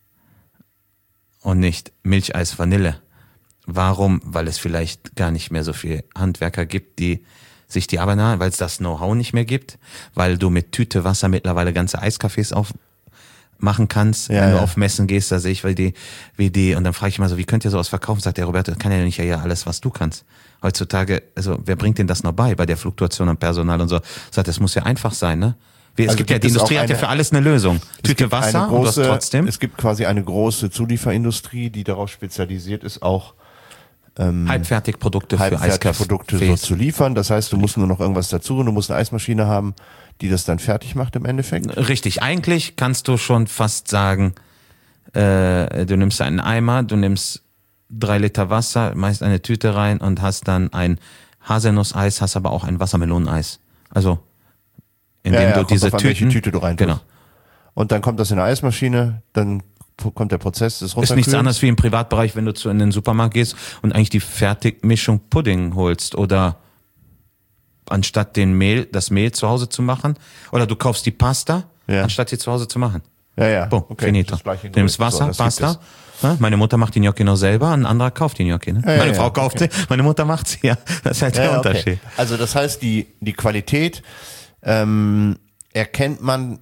und nicht Milcheis Vanille? Warum? Weil es vielleicht gar nicht mehr so viele Handwerker gibt, die sich die Arbeit nahe, weil es das Know-how nicht mehr gibt, weil du mit Tüte Wasser mittlerweile ganze Eiscafés auf machen kannst, Ja, wenn du ja. auf Messen gehst, da sehe ich, weil die, wie die, und dann frage ich mal so, wie könnt ihr sowas verkaufen? Sagt der Roberto, das kann ja nicht ja alles, was du kannst. Heutzutage, also wer bringt denn das noch bei, bei der Fluktuation am Personal und so? Sagt, das muss ja einfach sein, ne? Wie, es Also gibt ja, gibt die es Industrie auch hat ja eine- für alles eine Lösung. Tüte gibt eine Wasser und du hast große- trotzdem. Es gibt quasi eine große Zulieferindustrie, die darauf spezialisiert ist, auch Halbfertigprodukte für Halbfertigprodukte so Eiskaffee. zu liefern. Das heißt, du musst nur noch irgendwas dazu und du musst eine Eismaschine haben, die das dann fertig macht im Endeffekt. Richtig, eigentlich kannst du schon fast sagen, äh, du nimmst einen Eimer, du nimmst drei Liter Wasser, meist eine Tüte rein und hast dann ein Haselnusseis, hast aber auch ein Wassermeloneneis. Also, indem Ja, ja, du kommt diese drauf an, welche Tüten, Tüte du reintust. genau, Und dann kommt das in eine Eismaschine, dann kommt der Prozess des ist Runterkühlens. nichts anderes wie im Privatbereich, wenn du zu in den Supermarkt gehst und eigentlich die Fertigmischung Pudding holst oder anstatt den Mehl, das Mehl zu Hause zu machen, oder du kaufst die Pasta, Ja. anstatt sie zu Hause zu machen. Ja, ja. Boom, Okay, finito. das gleiche Du nimmst Gerüst. Wasser, So, das gibt Pasta. Ja, meine Mutter macht die Gnocchi noch selber, ein anderer kauft die Gnocchi. Ne? Ja, ja, meine ja, Frau kauft sie, meine Mutter macht sie. Ja, das ist halt der Ja, okay. Unterschied. Also das heißt, die, die Qualität ähm, erkennt man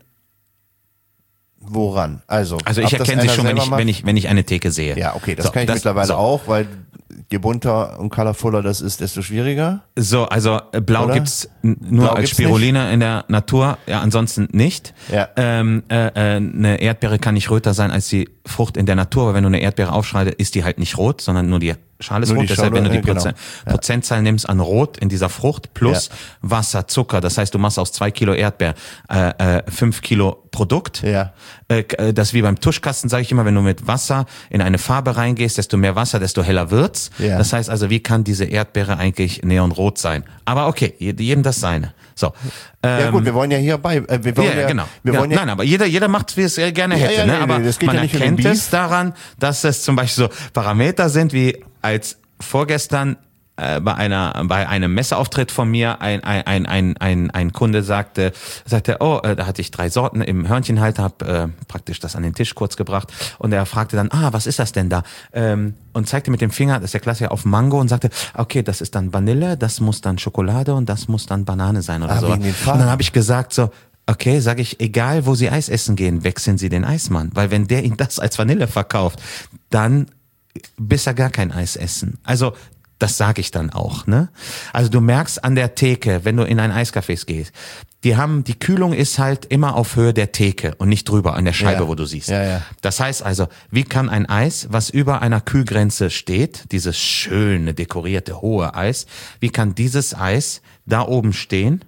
woran? Also, Also ob ich das erkenne sie einer schon, wenn selber ich, macht? wenn ich, wenn ich eine Theke sehe. Ja, okay, das So, kann ich mittlerweile so. auch, weil je bunter und colorfuller das ist, desto schwieriger. So, also äh, Blau Oder? gibt's n- nur Blau als gibt's Spiruline in der Natur, ja, ansonsten nicht. Ja. Ähm, äh, äh, eine Erdbeere kann nicht röter sein als die Frucht in der Natur, aber wenn du eine Erdbeere aufschneidest, ist die halt nicht rot, sondern nur die Schale ist Nur rot. die Deshalb, wenn du Schale, die äh, genau. Prozent, Prozentzahl nimmst an Rot in dieser Frucht plus Ja. Wasser, Zucker, das heißt, du machst aus zwei Kilo Erdbeer äh, äh, fünf Kilo Produkt. Ja. Äh, äh, das ist wie beim Tuschkasten, sage ich immer, wenn du mit Wasser in eine Farbe reingehst, desto mehr Wasser, desto heller wird's. Ja. Das heißt also, wie kann diese Erdbeere eigentlich neonrot sein? Aber okay, jedem das seine. So. Ja Ähm, gut, wir wollen ja hierbei, äh, wir wollen ja, ja, ja, genau. wir ja, wollen ja, nein, aber jeder, jeder macht, wie es er gerne Ja, hätte. ja, ne? nee, Aber nee, das geht man ja nicht um den erkennt Beef. es daran, dass es zum Beispiel so Parameter sind, wie als vorgestern äh, bei einer bei einem Messeauftritt von mir ein ein ein ein ein, ein Kunde sagte sagte oh äh, da hatte ich drei Sorten im Hörnchenhalter, hab äh, praktisch das an den Tisch kurz gebracht und er fragte dann ah was ist das denn da ähm, und zeigte mit dem Finger, das ist der Klassiker, auf Mango und sagte okay das ist dann Vanille, das muss dann Schokolade und das muss dann Banane sein oder Ah, so. wegen den Und Farben. dann habe ich gesagt so okay, sage ich, egal wo Sie Eis essen gehen, wechseln Sie den Eismann, weil wenn der Ihnen das als Vanille verkauft, dann bis er gar kein Eis essen. Also Das sage ich dann auch, ne? Also du merkst an der Theke, wenn du in ein Eiscafé gehst, die haben, die Kühlung ist halt immer auf Höhe der Theke und nicht drüber an der Scheibe, Ja. wo du siehst. Ja, ja. Das heißt also, wie kann ein Eis, was über einer Kühlgrenze steht, dieses schöne, dekorierte, hohe Eis, wie kann dieses Eis da oben stehen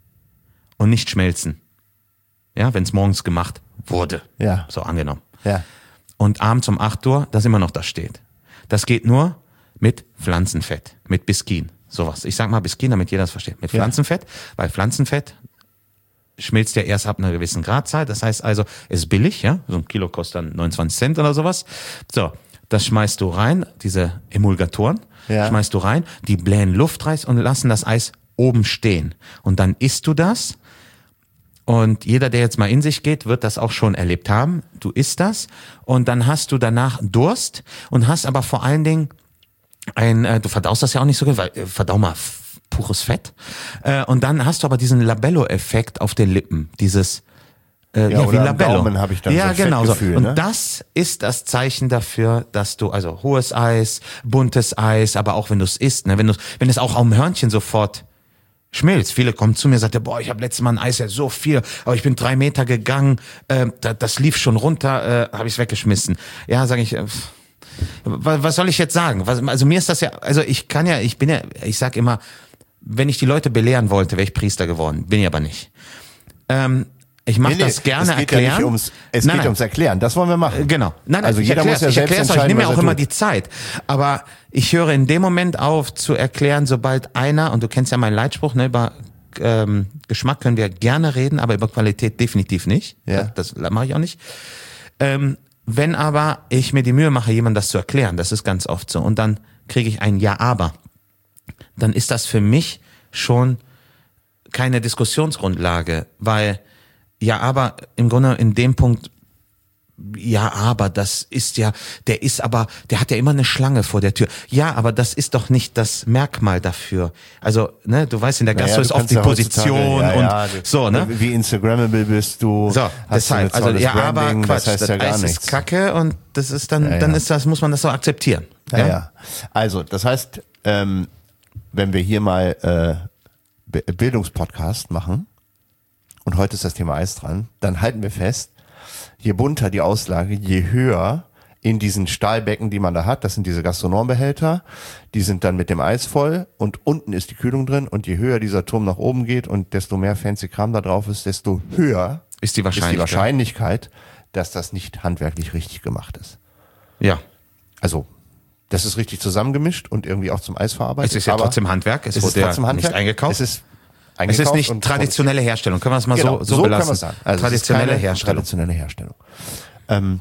und nicht schmelzen? Ja, wenn es morgens gemacht wurde. Ja. So angenommen. Ja. Und abends um acht Uhr, das immer noch da steht. Das geht nur mit Pflanzenfett, mit Biskin, sowas. Ich sag mal Biskin, damit jeder das versteht. Mit Ja. Pflanzenfett, weil Pflanzenfett schmilzt ja erst ab einer gewissen Gradzeit. Das heißt also, ist billig, ja. So ein Kilo kostet dann neunundzwanzig Cent oder sowas. So, das schmeißt du rein, diese Emulgatoren, Ja. schmeißt du rein, die blähen Luft rein und lassen das Eis oben stehen. Und dann isst du das. Und jeder, der jetzt mal in sich geht, wird das auch schon erlebt haben. Du isst das und dann hast du danach Durst und hast aber vor allen Dingen ein, äh, du verdaust das ja auch nicht so gut, weil äh, verdau mal f- pures Fett. Äh, und dann hast du aber diesen Labello-Effekt auf den Lippen, dieses äh, Ja, ja, wie oder am Labello. Gaumen habe ich dann ja, so ein genau so. Fettgefühl, Und ne? das ist das Zeichen dafür, dass du also hohes Eis, buntes Eis, aber auch wenn du es isst, ne, wenn du wenn es auch am Hörnchen sofort schmilzt. Viele kommen zu mir und sagen, boah, ich habe letztes Mal ein Eis, ja so viel, aber ich bin drei Meter gegangen, äh, das, das lief schon runter, äh, habe ich es weggeschmissen. Ja, sage ich, äh, was, was soll ich jetzt sagen? Was, also mir ist das ja, also ich kann ja, ich bin ja, ich sag immer, wenn ich die Leute belehren wollte, wäre ich Priester geworden, bin ich aber nicht. Ähm, ich mache Nee, nee, das gerne es geht erklären. Ja nicht ums, es Nein, geht nein. ums Erklären. Das wollen wir machen. Genau. Nein, nein, also ich jeder erklär's, muss ja ich selbst erklär's euch, ich entscheiden, nehme mir was auch er immer tut. die Zeit. Aber ich höre in dem Moment auf zu erklären, sobald einer, und du kennst ja meinen Leitspruch, ne, über ähm, Geschmack können wir gerne reden, aber über Qualität definitiv nicht. Ja. Das, das mache ich auch nicht. Ähm, wenn aber ich mir die Mühe mache, jemandem das zu erklären, das ist ganz oft so, und dann kriege ich ein Ja, aber, dann ist das für mich schon keine Diskussionsgrundlage, weil ja, aber im Grunde in dem Punkt, ja, aber das ist ja, der ist aber, der hat ja immer eine Schlange vor der Tür. Ja, aber das ist doch nicht das Merkmal dafür. Also, ne, du weißt, in der Gastro Naja, ist du oft kannst die ja Position heutzutage- ja, und ja, so, ne? Wie Instagrammable bist du. So, hast deshalb, du ein also tolles ja, Branding, aber Quatsch, das heißt ja gar Eis nichts. ist Kacke und das ist dann, Ja, dann ja. ist das, muss man das so akzeptieren. Ja, ja. Also, das heißt, ähm, wenn wir hier mal äh, B- Bildungspodcast machen und heute ist das Thema Eis dran, dann halten wir fest, je bunter die Auslage, je höher in diesen Stahlbecken, die man da hat, das sind diese Gastronombehälter, die sind dann mit dem Eis voll und unten ist die Kühlung drin und je höher dieser Turm nach oben geht und desto mehr fancy Kram da drauf ist, desto höher Ist die ist die Wahrscheinlichkeit. Wahrscheinlichkeit, dass das nicht handwerklich richtig gemacht ist. Ja. Also, das ist richtig zusammengemischt und irgendwie auch zum Eis verarbeitet. Es ist ja aber trotzdem Handwerk, es es ist wurde ja trotzdem Handwerk. nicht eingekauft. Es ist Es eingekauft ist nicht und traditionelle Herstellung, können wir es mal Genau, so, so, so belassen. belassen. kann man sagen. Also es ist traditionelle keine Herstellung. Traditionelle Herstellung. Ähm,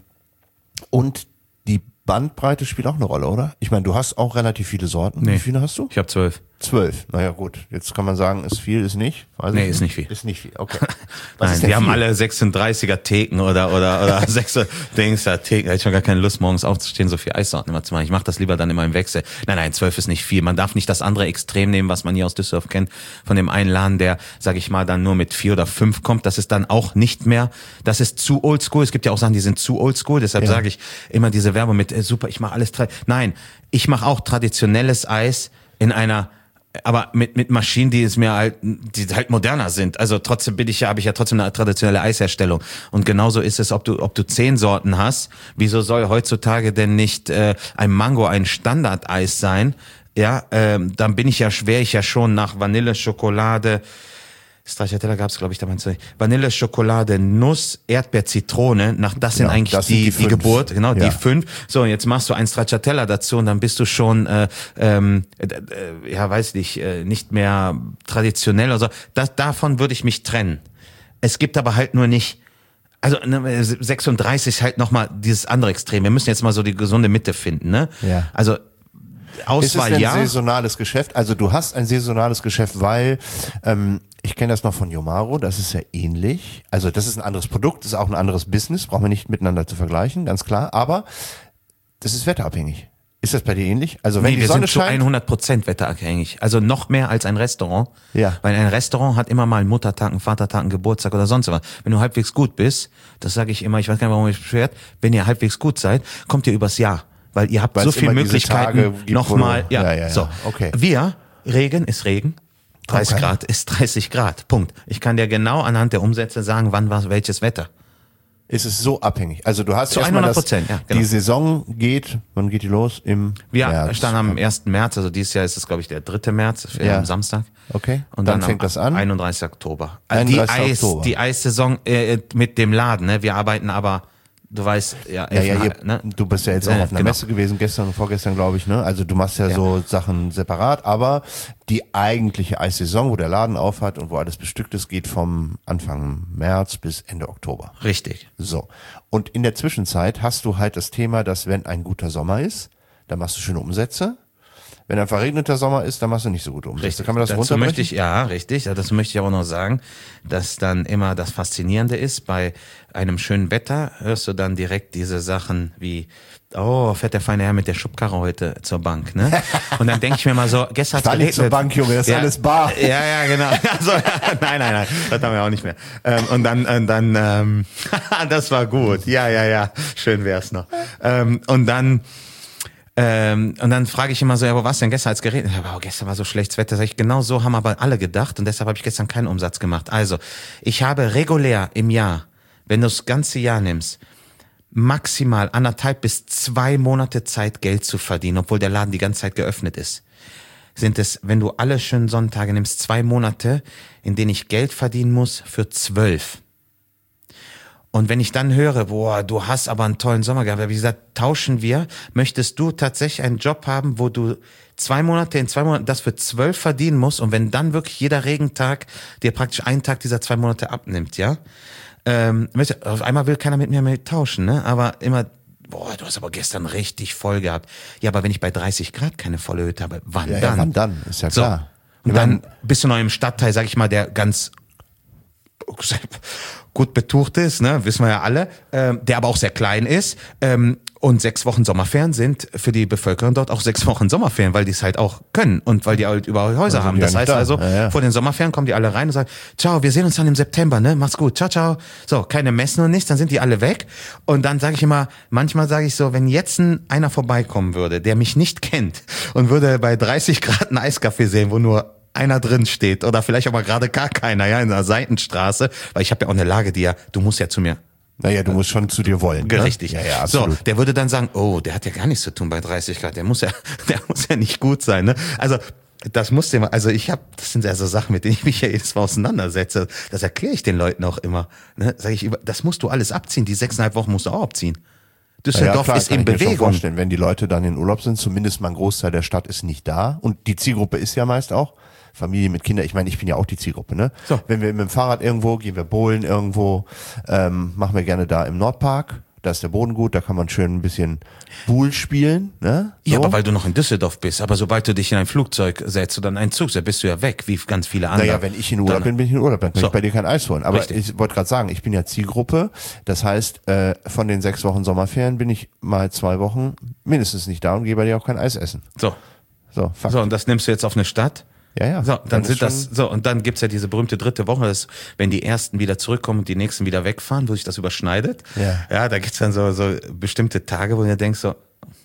und die Bandbreite spielt auch eine Rolle, oder? Ich meine, du hast auch relativ viele Sorten. Nee. Wie viele hast du? Ich habe zwölf. Zwölf. Naja, gut. Jetzt kann man sagen, ist viel, ist nicht. Weiß Nee, ich ist nicht viel. Ist nicht viel, okay. Was Nein, ist denn die haben viel? alle sechsunddreißiger Theken oder oder oder sechs Dings da Theken. Da hätte ich schon gar keine Lust, morgens aufzustehen, so viel Eissorten immer zu machen. Ich mache das lieber dann immer im Wechsel. Nein, nein, zwölf ist nicht viel. Man darf nicht das andere Extrem nehmen, was man hier aus Düsseldorf kennt, von dem einen Laden, der, sag ich mal, dann nur mit vier oder fünf kommt. Das ist dann auch nicht mehr, das ist zu oldschool. Es gibt ja auch Sachen, die sind zu oldschool. Deshalb Ja. sage ich immer diese Werbung mit, äh, super, ich mache alles. Tra nein, ich mache auch traditionelles Eis in einer aber mit mit Maschinen, die es mir halt, die halt moderner sind. Also trotzdem bin ich ja, habe ich ja trotzdem eine traditionelle Eisherstellung. Und genauso ist es, ob du ob du zehn Sorten hast. Wieso soll heutzutage denn nicht äh, ein Mango ein Standardeis sein? Ja, ähm, dann bin ich ja schwer, ich ja schon nach Vanille, Schokolade. Stracciatella gab es, glaube ich, damals nicht. Vanille, Schokolade, Nuss, Erdbeer, Zitrone. Nach das sind Genau, eigentlich das sind die, die die, fünf. Geburt, genau, Ja. die fünf. So, und jetzt machst du ein Stracciatella dazu und dann bist du schon, äh, ähm, äh, äh, ja, weiß nicht, äh, nicht mehr traditionell oder so. Das, davon würde ich mich trennen. Es gibt aber halt nur nicht, also ne, sechsunddreißig ist halt nochmal dieses andere Extrem. Wir müssen jetzt mal so die gesunde Mitte finden, ne? Ja. Also Ist es Auswahl denn ja. saisonales Geschäft? Also du hast ein saisonales Geschäft, weil ähm, ich kenne das noch von Yomaro, das ist ja ähnlich. Also das ist ein anderes Produkt, das ist auch ein anderes Business, brauchen wir nicht miteinander zu vergleichen, ganz klar. Aber das ist wetterabhängig. Ist das bei dir ähnlich? Also wenn Nee, die wir Sonne sind zu scheint, hundert Prozent wetterabhängig. Also noch mehr als ein Restaurant. Ja. Weil ein Restaurant hat immer mal einen Muttertag, einen Vatertag, einen Geburtstag oder sonst was. Wenn du halbwegs gut bist, das sage ich immer, ich weiß gar nicht, warum ich beschwert, wenn ihr halbwegs gut seid, kommt ihr übers Jahr. weil ihr habt Weil so es viele immer diese Tage Möglichkeiten gibt, wo nochmal. du- Ja, ja, ja, ja. so. Okay. Wir, Regen ist Regen. dreißig Okay. Grad ist dreißig Grad. Punkt. Ich kann dir genau anhand der Umsätze sagen, wann war welches Wetter. Ist es so abhängig? Also du hast Zu erstmal hundert das, Prozent, ja, genau. die Saison geht, wann geht die los? Im Wir März. standen am ersten März, also dieses Jahr ist es, glaube ich, der dritte März, das wäre Ja. am Samstag. Okay. Und Dann dann, fängt am das an? einunddreißigsten Oktober. Also die einunddreißigsten Eis, Oktober. die Eissaison äh, mit dem Laden, ne? Wir arbeiten aber, du weißt, ja, Ja, ja, elf- ihr, ne? du bist ja jetzt auch Ja, auf einer genau. Messe gewesen, gestern und vorgestern, glaube ich, ne? Also du machst ja, Ja. so Sachen separat, aber die eigentliche Eissaison, wo der Laden aufhat und wo alles bestückt ist, geht vom Anfang März bis Ende Oktober. Richtig. So. Und in der Zwischenzeit hast du halt das Thema, dass wenn ein guter Sommer ist, dann machst du schöne Umsätze. Wenn ein verregneter Sommer ist, dann machst du nicht so gute Umsätze. Richtig. Kann man das Dazu runterbrechen? möchte ich, ja, richtig. Ja, dazu möchte ich aber noch sagen, dass dann immer das Faszinierende ist, bei einem schönen Wetter hörst du dann direkt diese Sachen wie, oh, fährt der feine Herr mit der Schubkarre heute zur Bank, ne? Und dann denke ich mir mal so, gestern hat's Fahr nicht zur geregnet. Bank, Junge, das ist ja, alles bar. Ja, ja, genau. Also, nein, nein, nein, das haben wir auch nicht mehr. Ähm, und dann, und dann, ähm, das war gut. Ja, ja, ja, schön wär's noch. Ähm, und dann, Ähm, und dann frage ich immer so, ja, wo war's denn gestern, als geregnet? Ja, wow, gestern war so schlechtes Wetter. Sag ich, genau so haben aber alle gedacht und deshalb habe ich gestern keinen Umsatz gemacht. Also, ich habe regulär im Jahr, wenn du das ganze Jahr nimmst, maximal anderthalb bis zwei Monate Zeit, Geld zu verdienen, obwohl der Laden die ganze Zeit geöffnet ist. Sind es, wenn du alle schönen Sonntage nimmst, zwei Monate, in denen ich Geld verdienen muss für zwölf. Und wenn ich dann höre, boah, du hast aber einen tollen Sommer gehabt, wie gesagt, tauschen wir, möchtest du tatsächlich einen Job haben, wo du zwei Monate, in zwei Monaten das für zwölf verdienen musst und wenn dann wirklich jeder Regentag dir praktisch einen Tag dieser zwei Monate abnimmt, ja? Ähm, weißt du, auf einmal will keiner mit mir mehr tauschen, ne? Aber immer, boah, du hast aber gestern richtig voll gehabt. Ja, aber wenn ich bei dreißig Grad keine volle Hütte habe, wann Ja, dann? ja, wann dann? Ist ja So. klar. Und Ich dann mein- bist du noch im Stadtteil, sag ich mal, der ganz gut betucht ist, ne, wissen wir ja alle, ähm, der aber auch sehr klein ist. Ähm, und sechs Wochen Sommerferien sind für die Bevölkerung dort auch sechs Wochen Sommerferien, weil die es halt auch können und weil die halt überall Häuser Also haben. die Das ja heißt nicht da. also, Ja, ja. vor den Sommerferien kommen die alle rein und sagen, ciao, wir sehen uns dann im September, ne, mach's gut, ciao, ciao. So, keine Messen und nichts, dann sind die alle weg. Und dann sage ich immer, manchmal sage ich so, wenn jetzt ein, einer vorbeikommen würde, der mich nicht kennt und würde bei dreißig Grad einen Eiskaffee sehen, wo nur einer drin steht oder vielleicht auch mal gerade gar keiner, ja, in einer Seitenstraße, weil ich habe ja auch eine Lage, die ja, du musst ja zu mir. Naja, du musst schon zu dir wollen. Ne? Richtig. Ja, ja, so, absolut. der würde dann sagen, oh, der hat ja gar nichts zu tun bei dreißig Grad, der muss ja, der muss ja nicht gut sein, ne? Also, das muss dir mal, also ich habe, das sind ja so Sachen, mit denen ich mich ja jedes Mal auseinandersetze. Das erkläre ich den Leuten auch immer. Ne? Sag ich, das musst du alles abziehen, die sechseinhalb Wochen musst du auch abziehen. Düsseldorf klar, ist kann in ich mir schon Bewegung. vorstellen, wenn die Leute dann in Urlaub sind, zumindest mal ein Großteil der Stadt ist nicht da und die Zielgruppe ist ja meist auch Familie mit Kindern. Ich meine, ich bin ja auch die Zielgruppe, ne? So. Wenn wir mit dem Fahrrad irgendwo, gehen wir bowlen irgendwo, ähm, machen wir gerne da im Nordpark. Da ist der Boden gut, da kann man schön ein bisschen Pool spielen, ne? So. Ja, aber weil du noch in Düsseldorf bist. Aber sobald du dich in ein Flugzeug setzt oder in einen Zug, setzt, bist du ja weg, wie ganz viele andere. Naja, wenn ich in Urlaub Dann- bin, bin ich in Urlaub, dann kann So. ich bei dir kein Eis holen. Aber Richtig. ich wollte gerade sagen, ich bin ja Zielgruppe. Das heißt, äh, von den sechs Wochen Sommerferien bin ich mal zwei Wochen mindestens nicht da und gehe bei dir auch kein Eis essen. So. So, fuck. So, und das nimmst du jetzt auf eine Stadt? Ja, ja. So, dann, Dann sind ist das, schon- so, und dann gibt's ja diese berühmte dritte Woche, das, wenn die ersten wieder zurückkommen und die nächsten wieder wegfahren, wo sich das überschneidet. Ja. Ja, da gibt's dann so, so bestimmte Tage, wo du denkst so,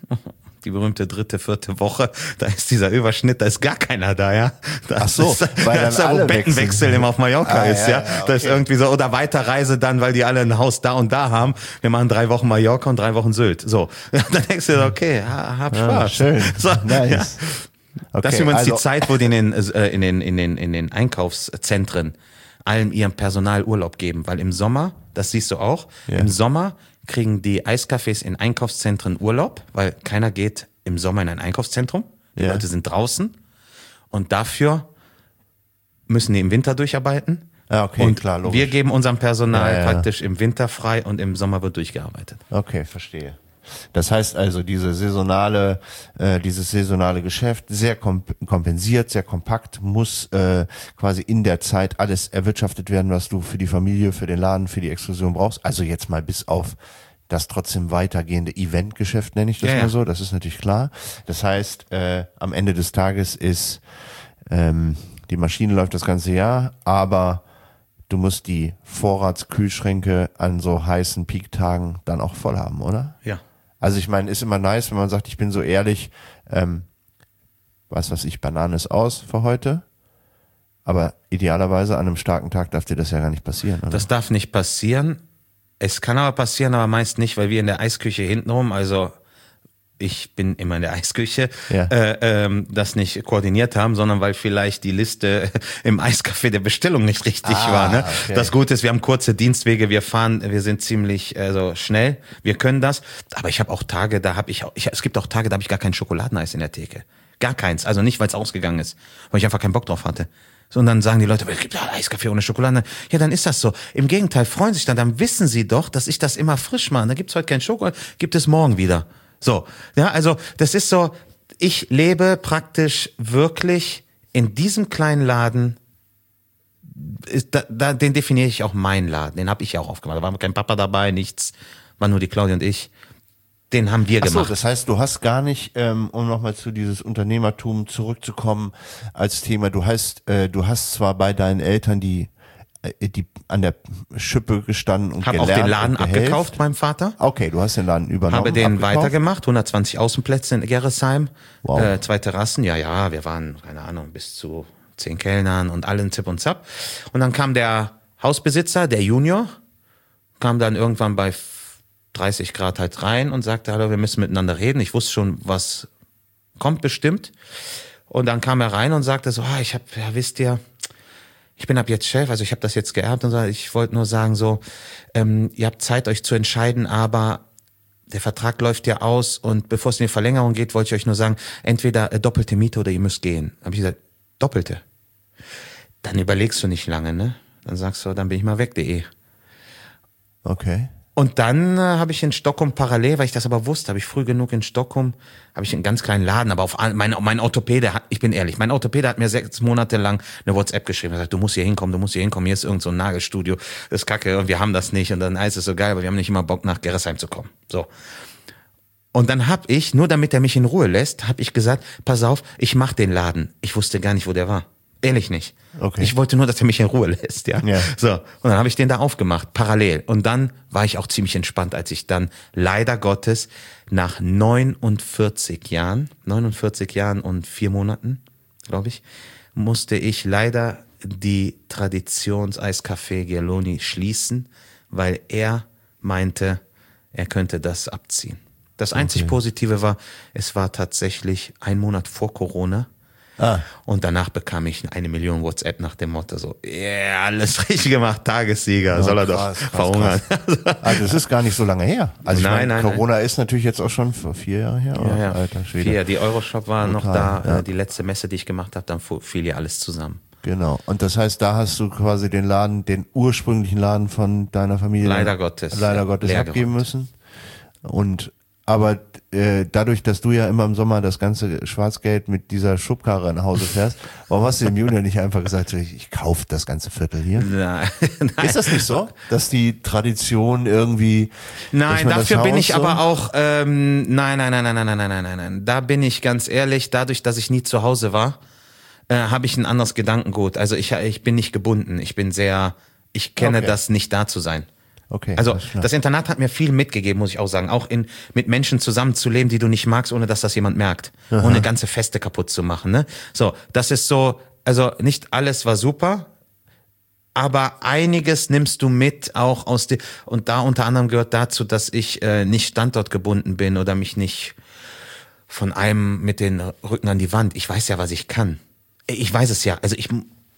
die berühmte dritte, vierte Woche, da ist dieser Überschnitt, da ist gar keiner da, ja. Da Ach so, ist, weil da dann ist da, wo alle Bettenwechsel wechseln. immer auf Mallorca Ah, ist, ja. ja, ja, Da ist okay. irgendwie so, oder Weiterreise dann, weil die alle ein Haus da und da haben. Wir machen drei Wochen Mallorca und drei Wochen Sylt. So. Dann denkst du dir, okay, ha- hab Spaß. Ah, schön. So, Nice. ja. Okay, Das ist übrigens also, die Zeit, wo die in den, äh, in den, in den, in den Einkaufszentren allem ihrem Personal Urlaub geben. Weil im Sommer, das siehst du auch, Ja. im Sommer kriegen die Eiscafés in Einkaufszentren Urlaub, weil keiner geht im Sommer in ein Einkaufszentrum. Die Ja. Leute sind draußen. Und dafür müssen die im Winter durcharbeiten. Ja, okay, und klar, logisch. wir geben unserem Personal Ja, ja. praktisch im Winter frei und im Sommer wird durchgearbeitet. Okay, verstehe. Das heißt also, diese saisonale, äh, dieses saisonale Geschäft sehr komp kompensiert, sehr kompakt, muss äh, quasi in der Zeit alles erwirtschaftet werden, was du für die Familie, für den Laden, für die Exkursion brauchst. Also jetzt mal bis auf das trotzdem weitergehende Eventgeschäft, nenne ich das Ja, mal ja. so. Das ist natürlich klar. Das heißt, äh, am Ende des Tages ist ähm, die Maschine läuft das ganze Jahr, aber du musst die Vorratskühlschränke an so heißen Peaktagen dann auch voll haben, oder? Ja. Also ich meine, ist immer nice, wenn man sagt, ich bin so ehrlich, ähm, weiß was ich, Banane ist aus für heute. Aber idealerweise an einem starken Tag darf dir das ja gar nicht passieren, oder? Das darf nicht passieren. Es kann aber passieren, aber meist nicht, weil wir in der Eisküche hintenrum, also ich bin immer in der Eisküche, Ja. äh, ähm, das nicht koordiniert haben, sondern weil vielleicht die Liste im Eiscafé der Bestellung nicht richtig Ah, war. Ne? okay. Das Gute ist, wir haben kurze Dienstwege, wir fahren, wir sind ziemlich also schnell, wir können das. Aber ich habe auch Tage, da habe ich, auch, ich, es gibt auch Tage, da habe ich gar kein Schokoladeneis in der Theke. Gar keins, also nicht, weil es ausgegangen ist, weil ich einfach keinen Bock drauf hatte. So, und dann sagen die Leute, es gibt ja Eiskaffee ohne Schokolade. Ja, dann ist das so. Im Gegenteil, freuen sich dann, dann wissen sie doch, dass ich das immer frisch mache. Da gibt's heute kein Schokolade, gibt es morgen wieder. So, ja, also das ist so, ich lebe praktisch wirklich in diesem kleinen Laden, ist, da, da, den definiere ich auch meinen Laden, den habe ich ja auch aufgemacht. Da war kein Papa dabei, nichts, war nur die Claudia und ich. Den haben wir Ach so, gemacht. das heißt, du hast gar nicht, ähm, um nochmal zu dieses Unternehmertum zurückzukommen als Thema, du hast, äh, du hast zwar bei deinen Eltern die, äh, die an der Schippe gestanden und Habe auch gelernt den Laden und gehelft. abgekauft beim Vater. Okay, du hast den Laden übernommen. Habe den abgekauft. weitergemacht, hundertzwanzig Außenplätze in Gerresheim, Wow. äh, zwei Terrassen, ja, ja, wir waren, keine Ahnung, bis zu zehn Kellnern und allen Zip und Zap. Und dann kam der Hausbesitzer, der Junior, kam dann irgendwann bei dreißig Grad halt rein und sagte, hallo, wir müssen miteinander reden. Ich wusste schon, was kommt bestimmt. Und dann kam er rein und sagte so, ah, ich habe, ja, wisst ihr, ich bin ab jetzt Chef, also ich habe das jetzt geerbt und so, ich wollte nur sagen so, ähm, ihr habt Zeit, euch zu entscheiden, aber der Vertrag läuft ja aus und bevor es in die Verlängerung geht, wollte ich euch nur sagen, entweder äh, doppelte Miete oder ihr müsst gehen. Habe ich gesagt, doppelte. Dann überlegst du nicht lange, ne? Dann sagst du, dann bin ich mal weg.de. Okay. Und dann äh, habe ich in Stockholm parallel, weil ich das aber wusste, habe ich früh genug in Stockholm, habe ich einen ganz kleinen Laden, aber auf all- mein, mein Orthopäde, hat, ich bin ehrlich, mein Orthopäde hat mir sechs Monate lang eine WhatsApp geschrieben, er sagt, du musst hier hinkommen, du musst hier hinkommen, hier ist irgend so ein Nagelstudio, das ist kacke und wir haben das nicht und dann heißt es so geil, aber wir haben nicht immer Bock nach Gerresheim zu kommen. So. Und dann habe ich, nur damit er mich in Ruhe lässt, habe ich gesagt, pass auf, ich mach den Laden. Ich wusste gar nicht, wo der war. Ehrlich nicht. Okay. Ich wollte nur, dass er mich in Ruhe lässt, ja. Ja. So. Und dann habe ich den da aufgemacht, parallel. Und dann war ich auch ziemlich entspannt, als ich dann leider Gottes nach neunundvierzig Jahren, neunundvierzig Jahren und vier Monaten, glaube ich, musste ich leider die Traditions-Eiscafé Gialoni schließen, weil er meinte, er könnte das abziehen. Das einzig Okay. Positive war, es war tatsächlich ein Monat vor Corona. Ah. Und danach bekam ich eine Million WhatsApp nach dem Motto so, ja, yeah, alles richtig gemacht, Tagessieger, Ja, soll er krass, doch krass, verhungern. Also das ist gar nicht so lange her. Also ich Nein, meine, nein, Corona ist natürlich jetzt auch schon vor vier Jahre her. Ja, ja. Alter Schwede. Vier, die Euroshop war noch Total, da, ja. äh, die letzte Messe, die ich gemacht habe, dann fu- fiel ja alles zusammen. Genau. Und das heißt, da hast du quasi den Laden, den ursprünglichen Laden von deiner Familie Leider Gottes, leider ja, Gottes leer abgeben geräumt. müssen. Und aber äh, dadurch, dass du ja immer im Sommer das ganze Schwarzgeld mit dieser Schubkarre nach Hause fährst, warum hast du dem Junior nicht einfach gesagt, ich, ich kaufe das ganze Viertel hier? Nein, nein. Ist das nicht so, dass die Tradition irgendwie? dass Nein, man das dafür bin Haus ich so- aber auch, ähm, nein, nein, nein, nein, nein, nein, nein, nein, nein, nein. Da bin ich ganz ehrlich, dadurch, dass ich nie zu Hause war, äh, habe ich ein anderes Gedankengut. Also ich, ich bin nicht gebunden. Ich bin sehr, ich kenne Okay. das, nicht da zu sein. Okay. Also alles klar. das Internat hat mir viel mitgegeben, muss ich auch sagen. Auch in mit Menschen zusammenzuleben, die du nicht magst, ohne dass das jemand merkt. Ohne ganze Feste kaputt zu machen. Ne? So, das ist so, also nicht alles war super, aber einiges nimmst du mit, auch aus dir. Und da unter anderem gehört dazu, dass ich äh, nicht standortgebunden bin oder mich nicht von einem mit den Rücken an die Wand. Ich weiß ja, was ich kann. Ich weiß es ja. Also ich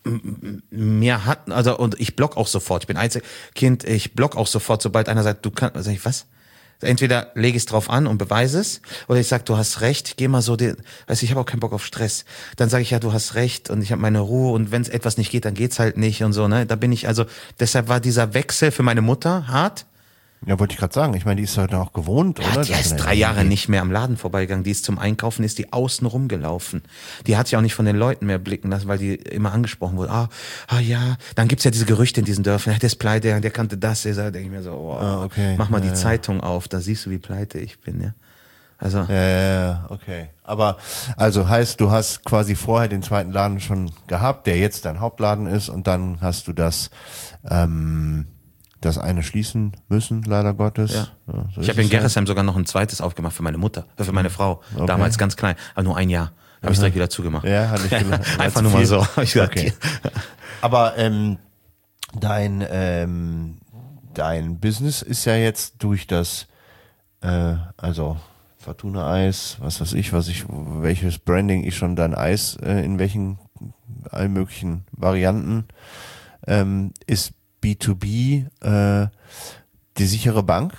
mir hat, also und ich block auch sofort. Ich bin Einzelkind, ich block auch sofort, sobald einer sagt, du kannst, sag ich, was? Entweder lege ich es drauf an und beweise es, oder ich sag, du hast recht, geh mal so, den, weißt du, ich habe auch keinen Bock auf Stress. Dann sage ich, ja, du hast recht und ich habe meine Ruhe und wenn es etwas nicht geht, dann geht's halt nicht und so, ne? Da bin ich, also, deshalb war dieser Wechsel für meine Mutter hart. Ja, wollte ich gerade sagen. Ich meine, die ist heute auch gewohnt, Ja, oder? die Dass ist man drei Jahre nicht mehr am Laden vorbeigegangen. Die ist zum Einkaufen, ist die außen rumgelaufen. Die hat sich auch nicht von den Leuten mehr blicken lassen, weil die immer angesprochen wurde. Ah, ah ja. Dann gibt's ja diese Gerüchte in diesen Dörfern. Ja, der ist pleite, der, der kannte das. Da denke ich mir so, oh, Ah, okay. mach mal Ja, die ja. Zeitung auf, da siehst du, wie pleite ich bin, ja. Also, Ja, ja, ja, okay. Aber also heißt, du hast quasi vorher den zweiten Laden schon gehabt, der jetzt dein Hauptladen ist, und dann hast du das ähm, das eine schließen müssen, leider Gottes. Ja. Ja, so Ich ist habe in es ja. Gerresheim sogar noch ein zweites aufgemacht für meine Mutter, äh, für meine Frau. Okay. Damals ganz klein, aber nur ein Jahr. Habe ich direkt wieder zugemacht. Ja, hatte ich gedacht. Einfach nur mal so. Hab ich gesagt, Okay. Aber ähm, dein, ähm, dein Business ist ja jetzt durch das, äh, also Fortuna-Eis, was weiß ich, was ich, welches Branding ich schon dein Eis, äh, in welchen allen möglichen Varianten, ähm, ist B zwei B äh, die sichere Bank?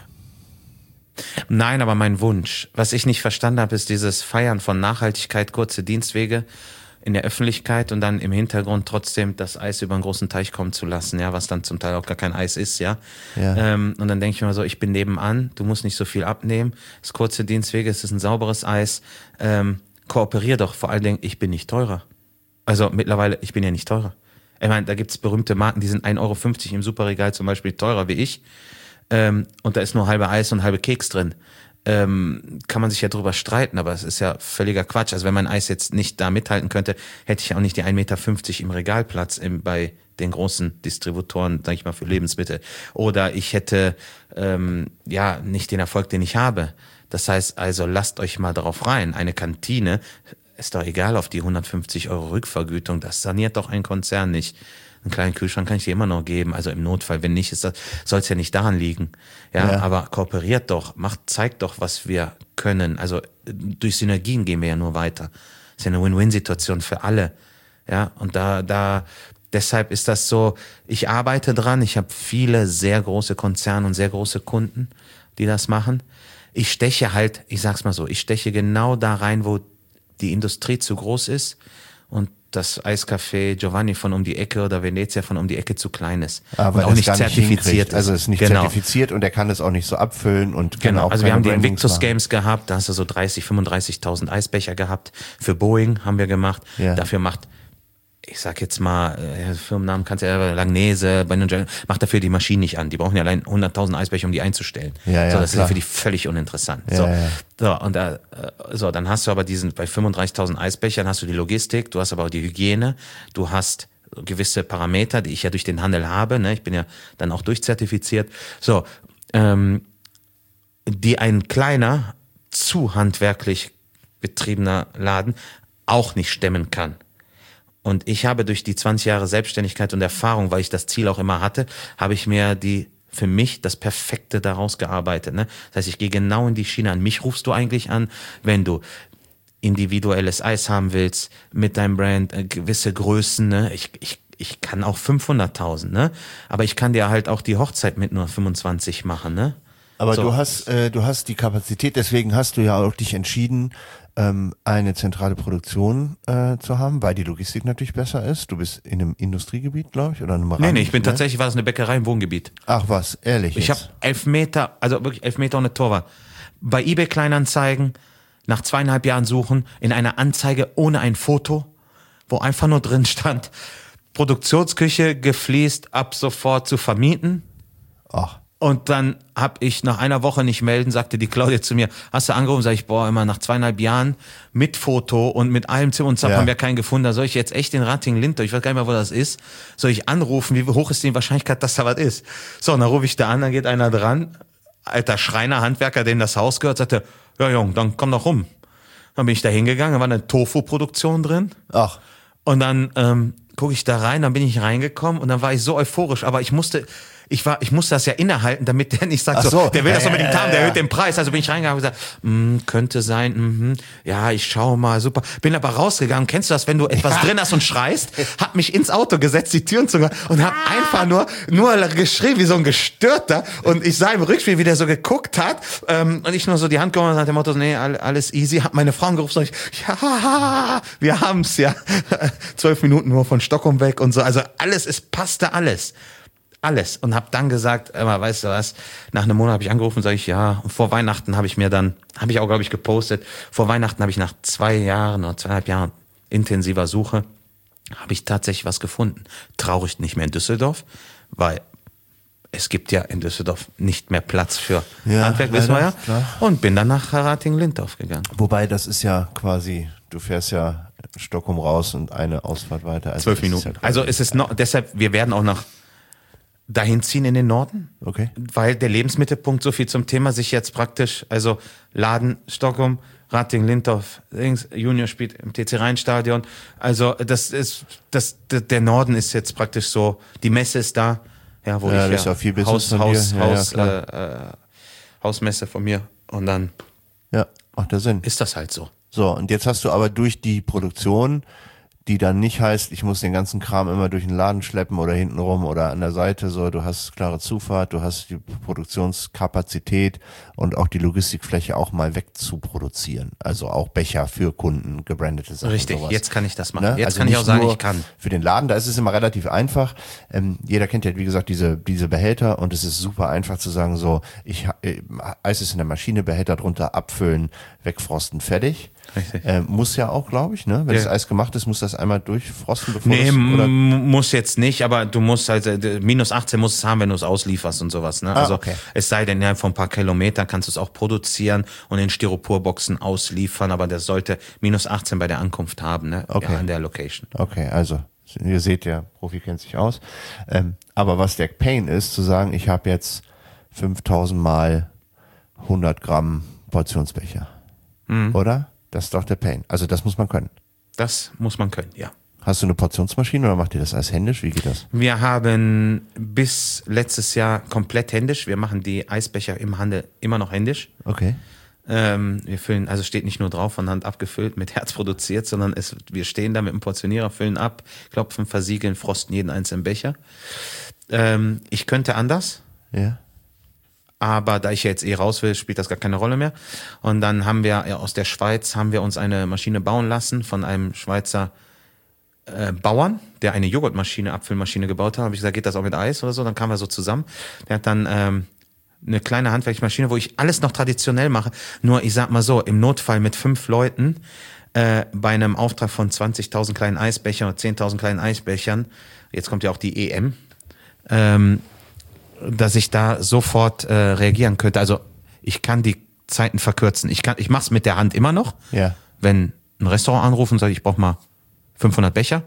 Nein, aber mein Wunsch, was ich nicht verstanden habe, ist dieses Feiern von Nachhaltigkeit, kurze Dienstwege in der Öffentlichkeit und dann im Hintergrund trotzdem das Eis über einen großen Teich kommen zu lassen, ja, was dann zum Teil auch gar kein Eis ist, ja. Ja. Ähm, und dann denke ich mir so, ich bin nebenan, du musst nicht so viel abnehmen, es ist kurze Dienstwege, es ist ein sauberes Eis, ähm, kooperier doch, vor allen Dingen, ich bin nicht teurer. Also mittlerweile, ich bin ja nicht teurer. Ich meine, da gibt's berühmte Marken, die sind ein Euro fünfzig im Superregal zum Beispiel teurer wie ich. Ähm, und da ist nur halbe Eis und halbe Keks drin. Ähm, kann man sich ja drüber streiten, aber es ist ja völliger Quatsch. Also wenn mein Eis jetzt nicht da mithalten könnte, hätte ich auch nicht die ein Meter fünfzig im Regalplatz im, bei den großen Distributoren, sag ich mal, für Lebensmittel. Oder ich hätte ähm, ja nicht den Erfolg, den ich habe. Das heißt also, lasst euch mal darauf rein. Eine Kantine, ist doch egal auf die hundertfünfzig Euro Rückvergütung, das saniert doch ein Konzern nicht. Einen kleinen Kühlschrank kann ich dir immer noch geben, also im Notfall, wenn nicht, ist das, soll es ja nicht daran liegen. Ja, Ja. aber kooperiert doch, macht, zeigt doch, was wir können. Also durch Synergien gehen wir ja nur weiter. Ist ja eine Win-Win-Situation für alle. Ja, und da, da, deshalb ist das so, ich arbeite dran, ich habe viele sehr große Konzerne und sehr große Kunden, die das machen. Ich steche halt, ich sag's mal so, ich steche genau da rein, wo die Industrie zu groß ist und das Eiscafé Giovanni von um die Ecke oder Venezia von um die Ecke zu klein ist. Aber und auch es nicht gar zertifiziert hinkriegt. ist. Also es ist nicht genau. zertifiziert und er kann es auch nicht so abfüllen und kann Genau, auch also wir keine haben die Brandings Invictus machen. Games gehabt, da hast du so dreißig, fünfunddreißigtausend Eisbecher gehabt. Für Boeing haben wir gemacht. Ja. Dafür macht, ich sag jetzt mal, äh, Firmennamen kannst du ja, Langnese, Ben und Jerry, macht dafür die Maschinen nicht an. Die brauchen ja allein hunderttausend Eisbecher, um die einzustellen. Ja, ja, so, das ist klar. ja für die völlig uninteressant. Ja, so, ja. so, und da, äh, so, dann hast du aber diesen, bei fünfunddreißigtausend Eisbechern hast du die Logistik, du hast aber auch die Hygiene, du hast gewisse Parameter, die ich ja durch den Handel habe, ne? Ich bin ja dann auch durchzertifiziert. So, ähm, die ein kleiner, zu handwerklich betriebener Laden auch nicht stemmen kann. Und ich habe durch die zwanzig Jahre Selbstständigkeit und Erfahrung, weil ich das Ziel auch immer hatte, habe ich mir die für mich das Perfekte daraus gearbeitet. Ne? Das heißt, ich gehe genau in die Schiene an. Mich rufst du eigentlich an, wenn du individuelles Eis haben willst, mit deinem Brand, äh, gewisse Größen. Ne? Ich, ich, ich kann auch fünfhunderttausend, ne? Aber ich kann dir halt auch die Hochzeit mit nur fünfundzwanzig machen. Ne? Aber So. du hast, äh, du hast die Kapazität, deswegen hast du ja auch dich entschieden, ähm, eine zentrale Produktion äh, zu haben, weil die Logistik natürlich besser ist. Du bist in einem Industriegebiet, glaube ich, oder in einem Nee, Rand, nee, ich bin ne? tatsächlich, war das eine Bäckerei im Wohngebiet. Ach was, ehrlich Ich habe jetzt? elf Meter, also wirklich elf Meter und eine Torwart. Bei eBay Kleinanzeigen, nach zweieinhalb Jahren suchen, in einer Anzeige ohne ein Foto, wo einfach nur drin stand, Produktionsküche gefliest, ab sofort zu vermieten. Ach, Und dann hab ich nach einer Woche nicht melden, sagte die Claudia zu mir, hast du angerufen? Sag ich, boah, immer nach zweieinhalb Jahren mit Foto und mit allem Zip und Zap Ja. haben wir keinen gefunden. Da soll ich jetzt echt den Ratingen-Linter, ich weiß gar nicht mehr, wo das ist, soll ich anrufen? Wie hoch ist die Wahrscheinlichkeit, dass da was ist? So, und dann rufe ich da an, dann geht einer dran, alter Schreiner, Handwerker, dem das Haus gehört, sagte, ja Jung, dann komm doch rum. Dann bin ich da hingegangen, da war eine Tofu-Produktion drin. ach, Und dann ähm, gucke ich da rein, dann bin ich reingekommen und dann war ich so euphorisch, aber ich musste, ich war, ich musste das ja innehalten, damit der nicht sagt, Ach so, so. der will Ja, das ja, unbedingt ja, haben, der ja. erhöht den Preis. Also bin ich reingegangen und gesagt, mm, könnte sein, mhm, ja, ich schau mal, super. Bin aber rausgegangen. Kennst du das, wenn du etwas drin hast und schreist? Hab mich ins Auto gesetzt, die Türen zugemacht und hab einfach nur, nur geschrien wie so ein Gestörter. Und ich sah im Rückspiel, wie der so geguckt hat, ähm, und ich nur so die Hand gehoben und nach dem Motto, nee, all- alles easy. Hab meine Frau angerufen und ich, ja, wir haben's, ja. Zwölf Minuten nur von Stockholm weg und so. Also alles, es passte alles. Alles. Und habe dann gesagt, immer, weißt du was, nach einem Monat habe ich angerufen und sage ich, ja, und vor Weihnachten habe ich mir dann, habe ich auch, glaube ich, gepostet, vor Weihnachten habe ich nach zwei Jahren oder zweieinhalb Jahren intensiver Suche, habe ich tatsächlich was gefunden. Traurig nicht mehr in Düsseldorf, weil es gibt ja in Düsseldorf nicht mehr Platz für Ja, Handwerk, wissen wir ja. leider, klar. Und bin dann nach Ratingen-Lindorf gegangen. wobei das ist ja quasi, du fährst ja Stockholm raus und eine Ausfahrt weiter. Also Zwölf das ist Minuten. ja quasi- Also es ist noch, deshalb, wir werden auch nach dahin ziehen in den Norden. Okay. Weil der Lebensmittelpunkt, so viel zum Thema, sich jetzt praktisch, also Laden, Stockholm, Ratting, Lindorf, Junior spielt im T C Rhein-Stadion. Also das ist, das, der Norden ist jetzt praktisch so, die Messe ist da, ja, wo Ja, ich das ist ja auch viel Business Haus, von Haus, dir. Ja, ja, Haus, klar. äh, äh, Hausmesse von mir und dann Ja, macht der Sinn. ist das halt so. So, und jetzt hast du aber durch die Produktion, die dann nicht heißt, ich muss den ganzen Kram immer durch den Laden schleppen oder hintenrum oder an der Seite, so, du hast klare Zufahrt, du hast die Produktionskapazität und auch die Logistikfläche auch mal wegzuproduzieren. Also auch Becher für Kunden, gebrandete Sachen. Richtig, sowas. jetzt kann ich das machen. Ne? Jetzt Also kann ich auch nicht sagen, nur ich kann. Für den Laden, da ist es immer relativ einfach. Ähm, jeder kennt ja, wie gesagt, diese, diese Behälter und es ist super einfach zu sagen, so, ich, äh, Eis ist in der Maschine, Behälter drunter abfüllen, wegfrosten, fertig. Richtig. Äh, muss ja auch, glaube ich, ne? Wenn Ja. das Eis gemacht ist, muss das einmal durchfrosten, bevor Nee, das, oder? m- muss jetzt nicht, aber du musst halt, äh, minus achtzehn musst es haben, wenn du es auslieferst und sowas. Ne? Also okay. es sei denn, innerhalb von ein paar Kilometern kannst du es auch produzieren und in Styroporboxen ausliefern, aber das sollte minus achtzehn bei der Ankunft haben, ne? Okay. Ja, an der Location. Okay, also, ihr seht ja, Profi kennt sich aus. Ähm, aber was der Pain ist, zu sagen, ich habe jetzt fünftausend mal hundert Gramm Portionsbecher. Mhm. Oder? Das ist doch der Pain. Also das muss man können. Das muss man können, ja. Hast du eine Portionsmaschine oder macht ihr das Eis händisch? Wie geht das? Wir haben bis letztes Jahr komplett händisch. Wir machen die Eisbecher im Handel immer noch händisch. Okay. Ähm, wir füllen, also steht nicht nur drauf, von Hand abgefüllt, mit Herz produziert, sondern es, wir stehen da mit dem Portionierer, füllen ab, klopfen, versiegeln, frosten jeden einzelnen Becher. Ähm, ich könnte anders, Ja. aber da ich ja jetzt eh raus will, spielt das gar keine Rolle mehr. Und dann haben wir ja, aus der Schweiz haben wir uns eine Maschine bauen lassen von einem Schweizer äh, Bauern, der eine Joghurtmaschine, Abfüllmaschine gebaut hat. Habe ich gesagt, geht das auch mit Eis oder so? Dann kamen wir so zusammen. Der hat dann ähm, eine kleine handwerkliche Maschine, wo ich alles noch traditionell mache. Nur, ich sag mal so, im Notfall mit fünf Leuten äh, bei einem Auftrag von zwanzigtausend kleinen Eisbechern oder zehntausend kleinen Eisbechern, jetzt kommt ja auch die E M, ähm, dass ich da sofort äh, reagieren könnte. Also ich kann die Zeiten verkürzen. Ich kann, ich mach's mit der Hand immer noch. Ja. Wenn ein Restaurant anruft und sagt, ich brauche mal fünfhundert Becher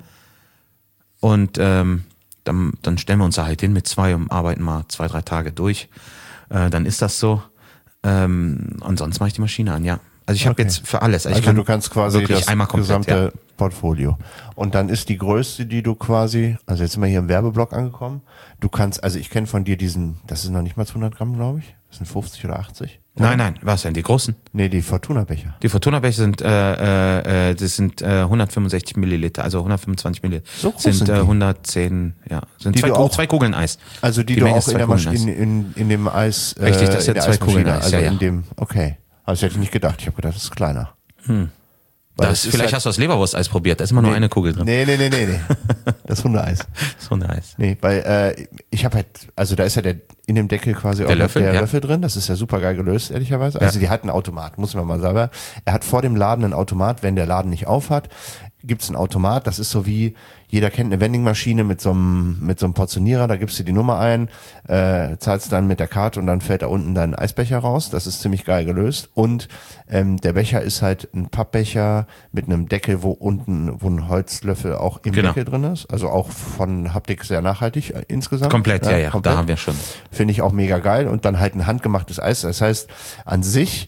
und ähm, dann, dann stellen wir uns da halt hin mit zwei und arbeiten mal zwei, drei Tage durch. Äh, dann ist das so. Ähm, und sonst mache ich die Maschine an, ja. Also ich habe Okay. jetzt für alles. Also, Also ich kann du kannst quasi wirklich das einmal komplett, gesamte ja. Portfolio. Und dann ist die größte, die du quasi, also jetzt sind wir hier im Werbeblock angekommen, du kannst, also ich kenne von dir diesen, das ist noch nicht mal hundert Gramm, glaube ich, das sind fünfzig oder achtzig. Nein, nein, was denn? Die großen? Nee, die Fortuna-Becher. Die Fortuna-Becher sind, äh, äh, das sind äh, hundertfünfundsechzig Milliliter, also hundertfünfundzwanzig Milliliter. So groß sind sind äh, die? hundertzehn, ja. Sind Die zwei, du Ku- auch- zwei Kugeln Eis. Also die, Die du Menge auch ist in, zwei der Kugeln Masch in, in, in dem Eis, äh, Richtig, das in sind der zwei Kugeln Eismaschine, Eis, also ja, ja. in dem, okay. Also das hätte ich nicht gedacht, ich habe gedacht, das ist kleiner. Hm. Das, vielleicht hast du das Leberwurst-Eis probiert, da ist immer nur eine Kugel drin. Nee, nee, nee, nee, nee. Das Hundeeis. So ein Eis. Nee, weil äh, ich habe halt, also da ist ja der in dem Deckel quasi auch noch Löffel, der ja. Löffel drin. Das ist ja super geil gelöst, ehrlicherweise. Also die hat einen Automat, muss man mal sagen. Er hat vor dem Laden einen Automat, wenn der Laden nicht auf hat, gibt's einen Automat. Das ist so wie, jeder kennt eine Vendingmaschine mit so einem mit so einem Portionierer, da gibst du die Nummer ein, äh, zahlst dann mit der Karte und dann fällt da unten dein Eisbecher raus. Das ist ziemlich geil gelöst. Und ähm, der Becher ist halt ein Pappbecher mit einem Deckel, wo unten, wo ein Holzlöffel auch im Genau. Deckel drin ist. Also auch von Haptik sehr nachhaltig äh, insgesamt. Komplett, ja, ja, komplett. da haben wir schon. Finde ich auch mega geil. Und dann halt ein handgemachtes Eis. Das heißt, an sich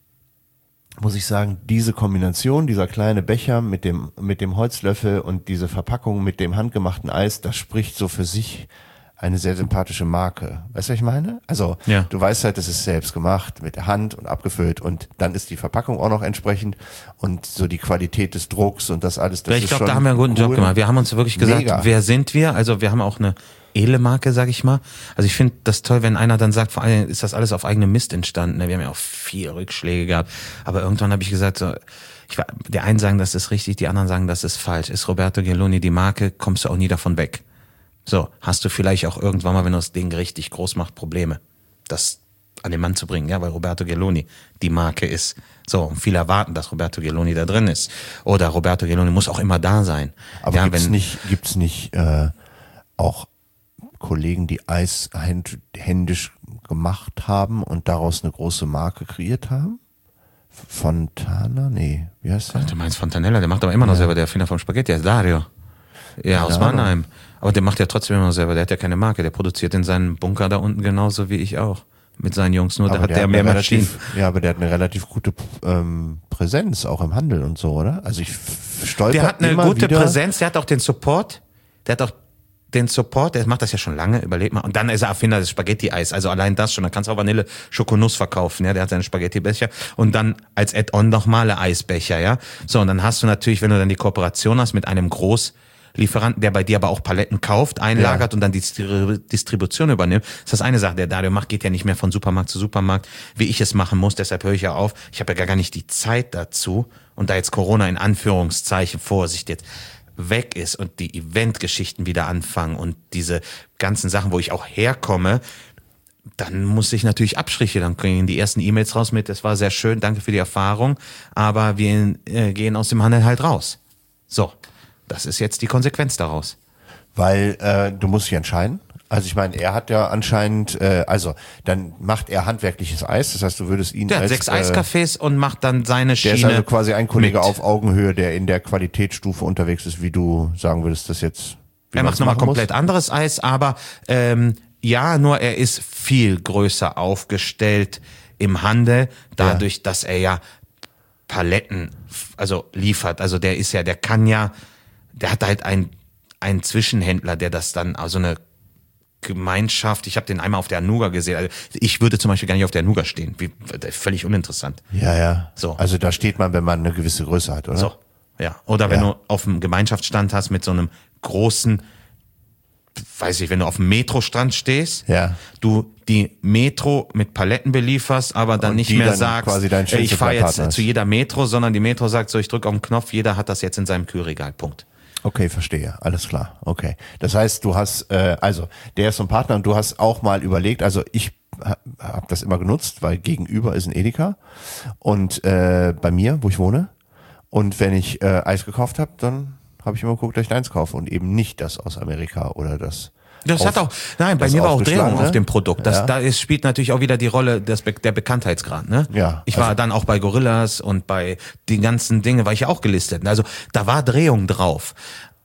muss ich sagen, diese Kombination, dieser kleine Becher mit dem, mit dem Holzlöffel und diese Verpackung mit dem handgemachten Eis, das spricht so für sich eine sehr sympathische Marke. Weißt du, was ich meine? Also, Ja. du weißt halt, das ist selbst gemacht, mit der Hand und abgefüllt und dann ist die Verpackung auch noch entsprechend und so die Qualität des Drucks und das alles, das Ja, ich ist glaube, schon da haben wir einen guten cool. Job gemacht. Wir haben uns wirklich gesagt, Mega. wer sind wir? Also wir haben auch eine edle Marke, sag ich mal. Also ich finde das toll, wenn einer dann sagt, vor allem ist das alles auf eigenem Mist entstanden. Wir haben ja auch viel Rückschläge gehabt. Aber irgendwann habe ich gesagt, so, ich war, die einen sagen, das ist richtig, die anderen sagen, das ist falsch. Ist Roberto Geloni die Marke, kommst du auch nie davon weg. So, hast du vielleicht auch irgendwann mal, wenn du das Ding richtig groß macht, Probleme, das an den Mann zu bringen, ja, weil Roberto Geloni die Marke ist. So, und viele erwarten, dass Roberto Geloni da drin ist. Oder Roberto Geloni muss auch immer da sein. Aber ja, gibt's wenn, nicht, gibt's nicht äh, auch Kollegen, die Eis händ- händisch gemacht haben und daraus eine große Marke kreiert haben? Fontana? Nee, wie heißt der? Du meinst Fontanella, der macht aber immer noch selber, der Erfinder vom Spaghetti, der ist Dario. Ja, aus Ahnung. Mannheim. Aber der macht ja trotzdem immer selber, der hat ja keine Marke, der produziert in seinem Bunker da unten genauso wie ich auch. Mit seinen Jungs, nur da hat der, der mehr Maschinen. Ja, aber der hat eine relativ gute ähm, Präsenz auch im Handel und so, oder? Also ich stolper Der hat eine immer gute wieder. Präsenz, der hat auch den Support, der hat auch den Support, der macht das ja schon lange, überleg mal. Und dann ist er Erfinder des Spaghetti-Eis, also allein das schon, da kannst du auch Vanille, Schokonuss verkaufen, ja, der hat seine Spaghetti-Becher und dann als Add-on nochmale Eisbecher, ja. So, und dann hast du natürlich, wenn du dann die Kooperation hast mit einem Großlieferanten, der bei dir aber auch Paletten kauft, einlagert ja. und dann die Distribution übernimmt, ist das eine Sache, der Dario macht, geht ja nicht mehr von Supermarkt zu Supermarkt, wie ich es machen muss, deshalb höre ich ja auf. Ich habe ja gar nicht die Zeit dazu und da jetzt Corona in Anführungszeichen, Vorsicht jetzt, weg ist und die Eventgeschichten wieder anfangen und diese ganzen Sachen, wo ich auch herkomme, dann muss ich natürlich Abstriche, dann gehen die ersten E-Mails raus mit, das war sehr schön, danke für die Erfahrung, aber wir äh, gehen aus dem Handel halt raus. So, das ist jetzt die Konsequenz daraus. Weil äh, du musst dich entscheiden. Also ich meine, er hat ja anscheinend, äh, also dann macht er handwerkliches Eis, das heißt, du würdest ihn Der als... hat sechs Eiscafés und macht dann seine Schiene. Der ist also quasi ein Kollege mit. auf Augenhöhe, der in der Qualitätsstufe unterwegs ist, wie du sagen würdest, das jetzt... Wie Er macht nochmal komplett muss. anderes Eis, aber ähm, ja, nur er ist viel größer aufgestellt im Handel, dadurch, ja. dass er ja Paletten also liefert. Also der ist ja, der kann ja, der hat halt einen, einen Zwischenhändler, der das dann, also eine Gemeinschaft, ich habe den einmal auf der Anuga gesehen. Also ich würde zum Beispiel gar nicht auf der Anuga stehen. Wie, völlig uninteressant. Ja, ja. So. Also da steht man, wenn man eine gewisse Größe hat, oder? So, ja. Oder wenn ja. du auf einem Gemeinschaftsstand hast mit so einem großen, weiß ich, wenn du auf dem Metrostand stehst, ja. du die Metro mit Paletten belieferst, aber dann und nicht mehr dann sagst, quasi dein äh, ich fahre jetzt hast. zu jeder Metro, sondern die Metro sagt so, ich drücke auf den Knopf, jeder hat das jetzt in seinem Kühlregal, Punkt. Okay, verstehe. Alles klar. Okay. Das heißt, du hast, äh, also der ist so ein Partner und du hast auch mal überlegt, also ich habe das immer genutzt, weil gegenüber ist ein Edeka und äh, bei mir, wo ich wohne, und wenn ich äh, Eis gekauft habe, dann habe ich immer geguckt, dass ich eins kaufe und eben nicht das aus Amerika oder das. Das auf, hat auch, nein, bei mir war auch Drehung auf dem Produkt. Das, ja. Da ist, spielt natürlich auch wieder die Rolle des, der Bekanntheitsgrad, ne? Ja. Ich war also, dann auch bei Gorillas und bei den ganzen Dinge war ich auch gelistet. Also da war Drehung drauf.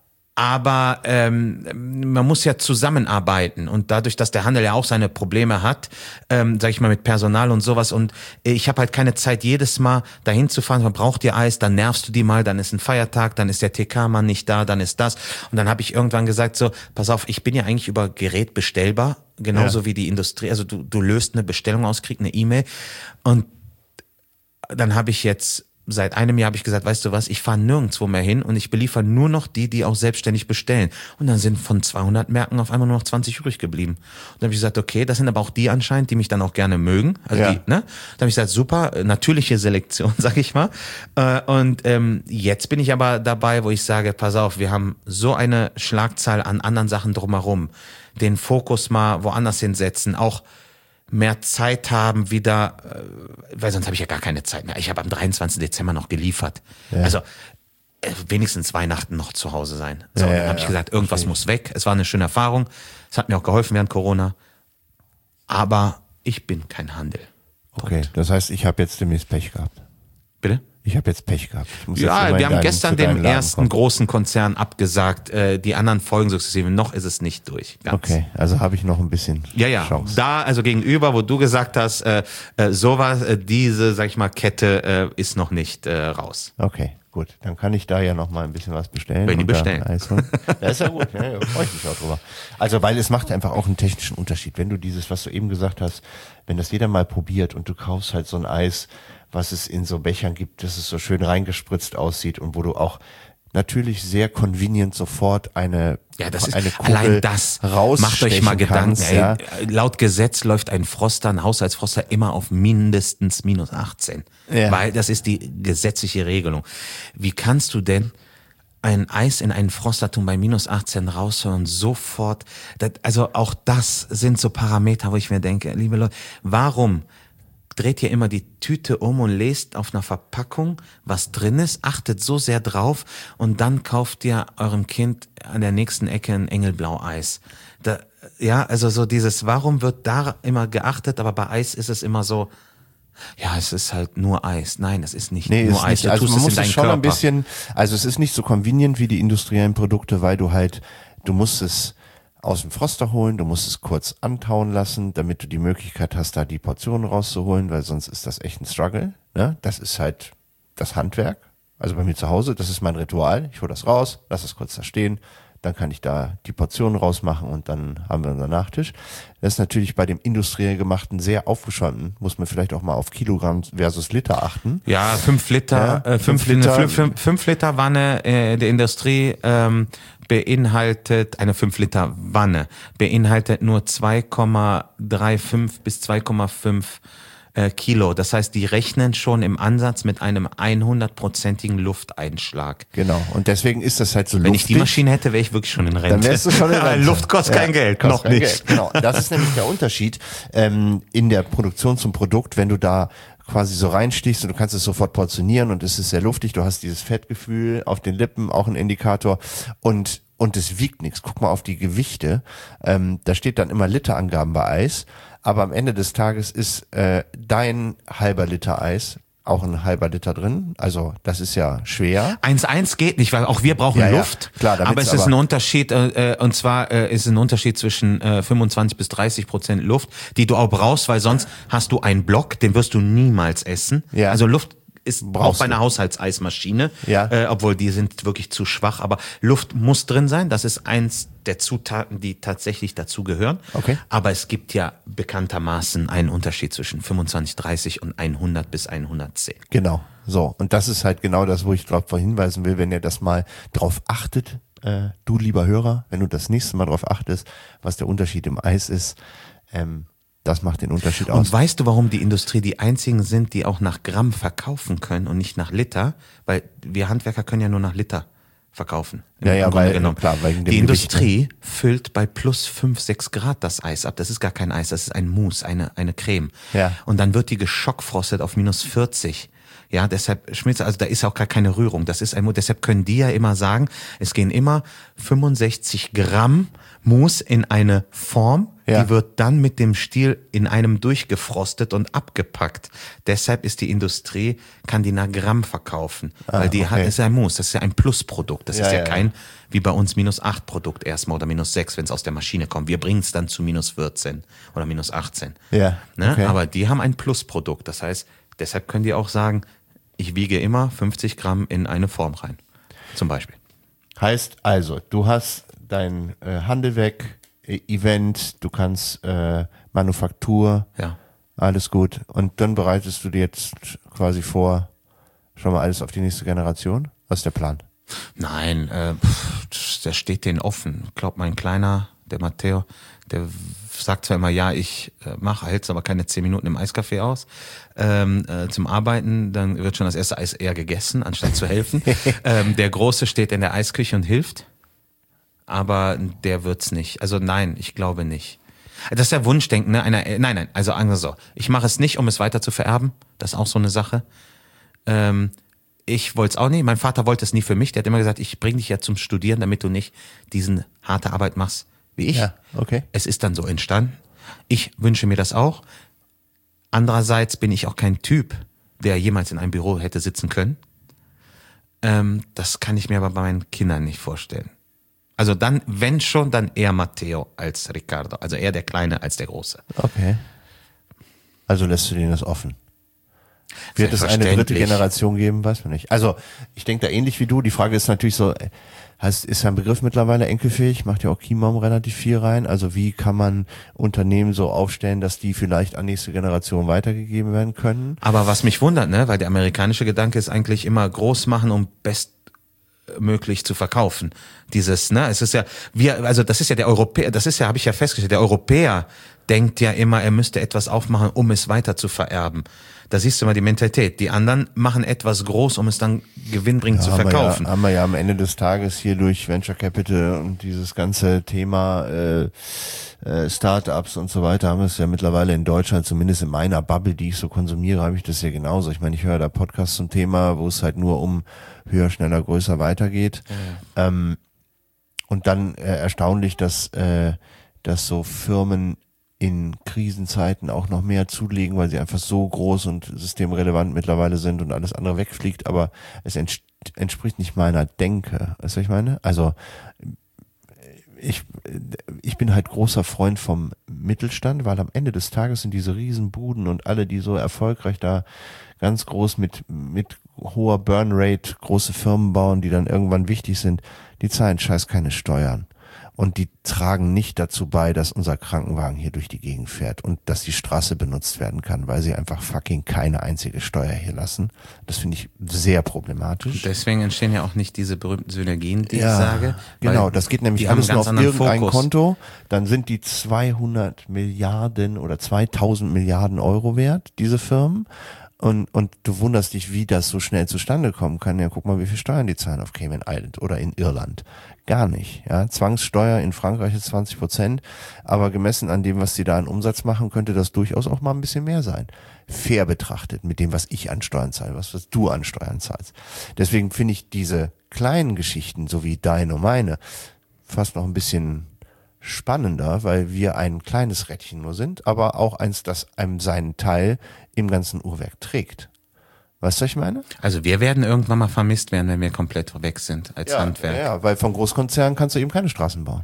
Aber ähm, man muss ja zusammenarbeiten und dadurch, dass der Handel ja auch seine Probleme hat, ähm, sag ich mal mit Personal und sowas und ich habe halt keine Zeit jedes Mal dahin zu fahren, man braucht dir Eis, dann nervst du die mal, dann ist ein Feiertag, dann ist der T K-Mann nicht da, dann ist das und dann habe ich irgendwann gesagt so, pass auf, ich bin ja eigentlich über Gerät bestellbar, genauso ja. wie die Industrie, also du, du löst eine Bestellung aus, kriegst eine E-Mail und dann habe ich jetzt Seit einem Jahr habe ich gesagt, weißt du was, ich fahre nirgendwo mehr hin und ich beliefere nur noch die, die auch selbstständig bestellen. Und dann sind von zweihundert Märkten auf einmal nur noch zwanzig übrig geblieben. Und dann habe ich gesagt, okay, das sind aber auch die anscheinend, die mich dann auch gerne mögen. Also ja. die, ne? Dann habe ich gesagt, super, natürliche Selektion, sag ich mal. Und ähm, jetzt bin ich aber dabei, wo ich sage, pass auf, wir haben so eine Schlagzahl an anderen Sachen drumherum. Den Fokus mal woanders hinsetzen, auch mehr Zeit haben wieder, weil sonst habe ich ja gar keine Zeit mehr. Ich habe am dreiundzwanzigsten Dezember noch geliefert. Ja. Also äh, wenigstens Weihnachten noch zu Hause sein. So, ja, dann habe ja, ich gesagt, irgendwas muss weg. Es war eine schöne Erfahrung. Es hat mir auch geholfen während Corona. Aber ich bin kein Handel. Punkt. Okay, das heißt, ich habe jetzt demnächst Pech gehabt. Bitte? Ich habe jetzt Pech gehabt. Ich muss ja, jetzt wir haben deinen, gestern dem ersten kommen. großen Konzern abgesagt. Äh, die anderen folgen sukzessive. Noch ist es nicht durch. Ganz. Okay, also habe ich noch ein bisschen ja, ja. Chance. Da, also gegenüber, wo du gesagt hast, äh, äh, sowas, äh, diese, sag ich mal, Kette äh, ist noch nicht äh, raus. Okay, gut. Dann kann ich da ja noch mal ein bisschen was bestellen. Wenn die bestellen. Das ist ja gut. Ja, ja, freue ich mich auch drüber. Also, weil es macht einfach auch einen technischen Unterschied. Wenn du dieses, was du eben gesagt hast, wenn das jeder mal probiert und du kaufst halt so ein Eis, was es in so Bechern gibt, dass es so schön reingespritzt aussieht und wo du auch natürlich sehr convenient sofort eine ja, das ist eine Kugel allein das. Macht euch mal Gedanken. Kannst, ey, ja. Laut Gesetz läuft ein Froster, ein Haushaltsfroster immer auf mindestens minus achtzehn, ja. weil das ist die gesetzliche Regelung. Wie kannst du denn ein Eis in einen Froster tun bei minus achtzehn rausholen sofort? Das, also auch das sind so Parameter, wo ich mir denke, liebe Leute, warum dreht ihr immer die Tüte um und lest auf einer Verpackung, was drin ist, achtet so sehr drauf und dann kauft ihr eurem Kind an der nächsten Ecke ein Engelblau-Eis. Da, ja, also so dieses, warum wird da immer geachtet, aber bei Eis ist es immer so, ja, es ist halt nur Eis. Nein, es ist nicht nee, nur ist Eis. Nicht. Du also tust man es muss in deinen es schon Körper. ein bisschen, also es ist nicht so convenient wie die industriellen Produkte, weil du halt du musst es aus dem Froster holen, du musst es kurz antauen lassen, damit du die Möglichkeit hast, da die Portionen rauszuholen, weil sonst ist das echt ein Struggle. Ne? Das ist halt das Handwerk. Also bei mir zu Hause, das ist mein Ritual. Ich hole das raus, lass es kurz da stehen, dann kann ich da die Portionen rausmachen und dann haben wir unseren Nachtisch. Das ist natürlich bei dem industriell gemachten sehr aufgeschäumten, muss man vielleicht auch mal auf Kilogramm versus Liter achten. Ja, fünf Liter, Ja, äh, fünf, fünf Liter. Liter. Fünf, fünf Liter Wanne äh, der Industrie ähm, beinhaltet, eine fünf Liter Wanne beinhaltet nur zwei Komma fünfunddreißig bis zwei Komma fünf äh, Kilo. Das heißt, die rechnen schon im Ansatz mit einem hundertprozentigen Lufteinschlag. Genau. Und deswegen ist das halt so Wenn luftig. ich die Maschine hätte, wäre ich wirklich schon in Rente. Dann wärst du schon in Rente. Weil Luft kostet Ja, kein Geld, kostet noch kein nicht. Geld. Genau. Das ist nämlich der Unterschied ähm, in der Produktion zum Produkt, wenn du da quasi so reinstichst und du kannst es sofort portionieren und es ist sehr luftig, du hast dieses Fettgefühl auf den Lippen, auch ein Indikator und und es wiegt nichts. Guck mal auf die Gewichte, ähm, da steht dann immer Literangaben bei Eis, aber am Ende des Tages ist äh, dein halber Liter Eis auch ein halber Liter drin, also das ist ja schwer. eins eins geht nicht, weil auch wir brauchen Ja, ja, Luft. klar, damit's aber es ist aber- ein Unterschied, äh, und zwar äh, ist ein Unterschied zwischen äh, fünfundzwanzig bis dreißig Prozent Luft, die du auch brauchst, weil sonst hast du einen Block, den wirst du niemals essen. Ja. Also Luft ist Brauchst auch bei du. einer Haushaltseismaschine, Ja. äh, obwohl die sind wirklich zu schwach, aber Luft muss drin sein, das ist eins der Zutaten, die tatsächlich dazu gehören. Okay. Aber es gibt ja bekanntermaßen einen Unterschied zwischen fünfundzwanzig, dreißig und hundert bis hundertzehn. Genau, so. Und das ist halt genau das, wo ich darauf hinweisen will, wenn ihr das mal drauf achtet, äh, du lieber Hörer, wenn du das nächste Mal drauf achtest, was der Unterschied im Eis ist, ähm, das macht den Unterschied Und aus. weißt du, warum die Industrie die einzigen sind, die auch nach Gramm verkaufen können und nicht nach Liter? Weil wir Handwerker können ja nur nach Liter verkaufen. im- Ja, ja, im Grunde weil- genommen. klar, wegen dem die Gewicht, Industrie füllt bei plus fünf, sechs Grad das Eis ab. Das ist gar kein Eis, das ist ein Mousse, eine, eine Creme. Ja. Und dann wird die geschockfrostet auf minus vierzig. Ja, deshalb schmilzt, also da ist auch gar keine Rührung. Das ist ein, Mu- deshalb können die ja immer sagen, es gehen immer fünfundsechzig Gramm Mousse in eine Form, Ja. die wird dann mit dem Stiel in einem durchgefrostet und abgepackt. Deshalb ist die Industrie, kann die nach Gramm verkaufen, weil die hat, okay. ist ja ein Mousse, das ist ja ein Plusprodukt. Das Ja, ist ja, ja, ja. kein, wie bei uns, minus acht Produkt erstmal oder minus sechs, wenn es aus der Maschine kommt. Wir bringen es dann zu minus vierzehn oder minus achtzehn. Ja, Ne? okay. Aber die haben ein Plusprodukt. Das heißt, deshalb können die auch sagen, ich wiege immer fünfzig Gramm in eine Form rein. Zum Beispiel. Heißt also, du hast dein äh, Handelwerk, äh, Event, du kannst äh, Manufaktur, Ja. alles gut. Und dann bereitest du dir jetzt quasi vor, schon mal alles auf die nächste Generation? Was ist der Plan? Nein, äh, pff, der steht denen offen. Ich glaube, mein Kleiner, der Matteo, der sagt zwar immer, ja, ich äh, mache, hält's aber keine zehn Minuten im Eiscafé aus ähm, äh, zum Arbeiten, dann wird schon das erste Eis eher gegessen, anstatt zu helfen. ähm, der Große steht in der Eisküche und hilft, aber der wird's nicht. Also nein, ich glaube nicht. Das ist der Wunschdenken, ne? Einer, äh, nein, nein, also anders so. Ich mache es nicht, um es weiter zu vererben. Das ist auch so eine Sache. Ähm, ich wollte es auch nicht. Mein Vater wollte es nie für mich. Der hat immer gesagt, ich bringe dich ja zum Studieren, damit du nicht diesen harte Arbeit machst wie ich. Ja, okay. Es ist dann so entstanden. Ich wünsche mir das auch. Andererseits bin ich auch kein Typ, der jemals in einem Büro hätte sitzen können. Ähm, das kann ich mir aber bei meinen Kindern nicht vorstellen. Also dann, wenn schon, dann eher Matteo als Riccardo. Also eher der Kleine als der Große. Okay. Also lässt du denen das offen. Wird es eine dritte Selbstverständlich. Generation geben? Weiß man nicht. Also ich denke da ähnlich wie du. Die Frage ist natürlich so, äh, heißt, ist ein Begriff mittlerweile enkelfähig? Macht ja auch Chiembaum relativ viel rein. Also wie kann man Unternehmen so aufstellen, dass die vielleicht an nächste Generation weitergegeben werden können? Aber was mich wundert, ne, weil der amerikanische Gedanke ist eigentlich immer groß machen, um bestmöglich zu verkaufen. Dieses, ne, es ist ja, wir, also das ist ja der Europäer, das ist ja, habe ich ja festgestellt, der Europäer denkt ja immer, er müsste etwas aufmachen, um es weiter zu vererben. Da siehst du mal die Mentalität. Die anderen machen etwas groß, um es dann gewinnbringend zu haben verkaufen. Wir ja, haben wir ja am Ende des Tages hier durch Venture Capital und dieses ganze Thema äh, äh, Startups und so weiter, haben wir es ja mittlerweile in Deutschland, zumindest in meiner Bubble, die ich so konsumiere, habe ich das ja genauso. Ich meine, ich höre da Podcasts zum Thema, wo es halt nur um höher, schneller, größer weitergeht. Ja. Ähm, und dann äh, erstaunlich, dass, äh, dass so Firmen in Krisenzeiten auch noch mehr zulegen, weil sie einfach so groß und systemrelevant mittlerweile sind und alles andere wegfliegt, aber es ents- entspricht nicht meiner Denke. Weißt du, was ich meine? Also ich, ich bin halt großer Freund vom Mittelstand, weil am Ende des Tages sind diese Riesenbuden und alle, die so erfolgreich da ganz groß mit, mit hoher Burnrate große Firmen bauen, die dann irgendwann wichtig sind, die zahlen scheiß keine Steuern. Und die tragen nicht dazu bei, dass unser Krankenwagen hier durch die Gegend fährt und dass die Straße benutzt werden kann, weil sie einfach fucking keine einzige Steuer hier lassen. Das finde ich sehr problematisch. Und deswegen entstehen ja auch nicht diese berühmten Synergien, die ja, ich sage. Genau, das geht nämlich alles nur auf irgendein Fokus. Konto. Dann sind die zweihundert Milliarden oder zweitausend Milliarden Euro wert, diese Firmen. Und, und du wunderst dich, wie das so schnell zustande kommen kann. Ja, guck mal, wie viel Steuern die zahlen auf Cayman Island oder in Irland. Gar nicht. Ja, Zwangssteuer in Frankreich ist zwanzig Prozent, aber gemessen an dem, was sie da an Umsatz machen, könnte das durchaus auch mal ein bisschen mehr sein. Fair betrachtet mit dem, was ich an Steuern zahle, was, was du an Steuern zahlst. Deswegen finde ich diese kleinen Geschichten, so wie deine und meine, fast noch ein bisschen spannender, weil wir ein kleines Rädchen nur sind, aber auch eins, das einem seinen Teil im ganzen Uhrwerk trägt. Weißt du, was ich meine? Also wir werden irgendwann mal vermisst werden, wenn wir komplett weg sind als ja, Handwerk. Ja, ja, weil von Großkonzernen kannst du eben keine Straßen bauen.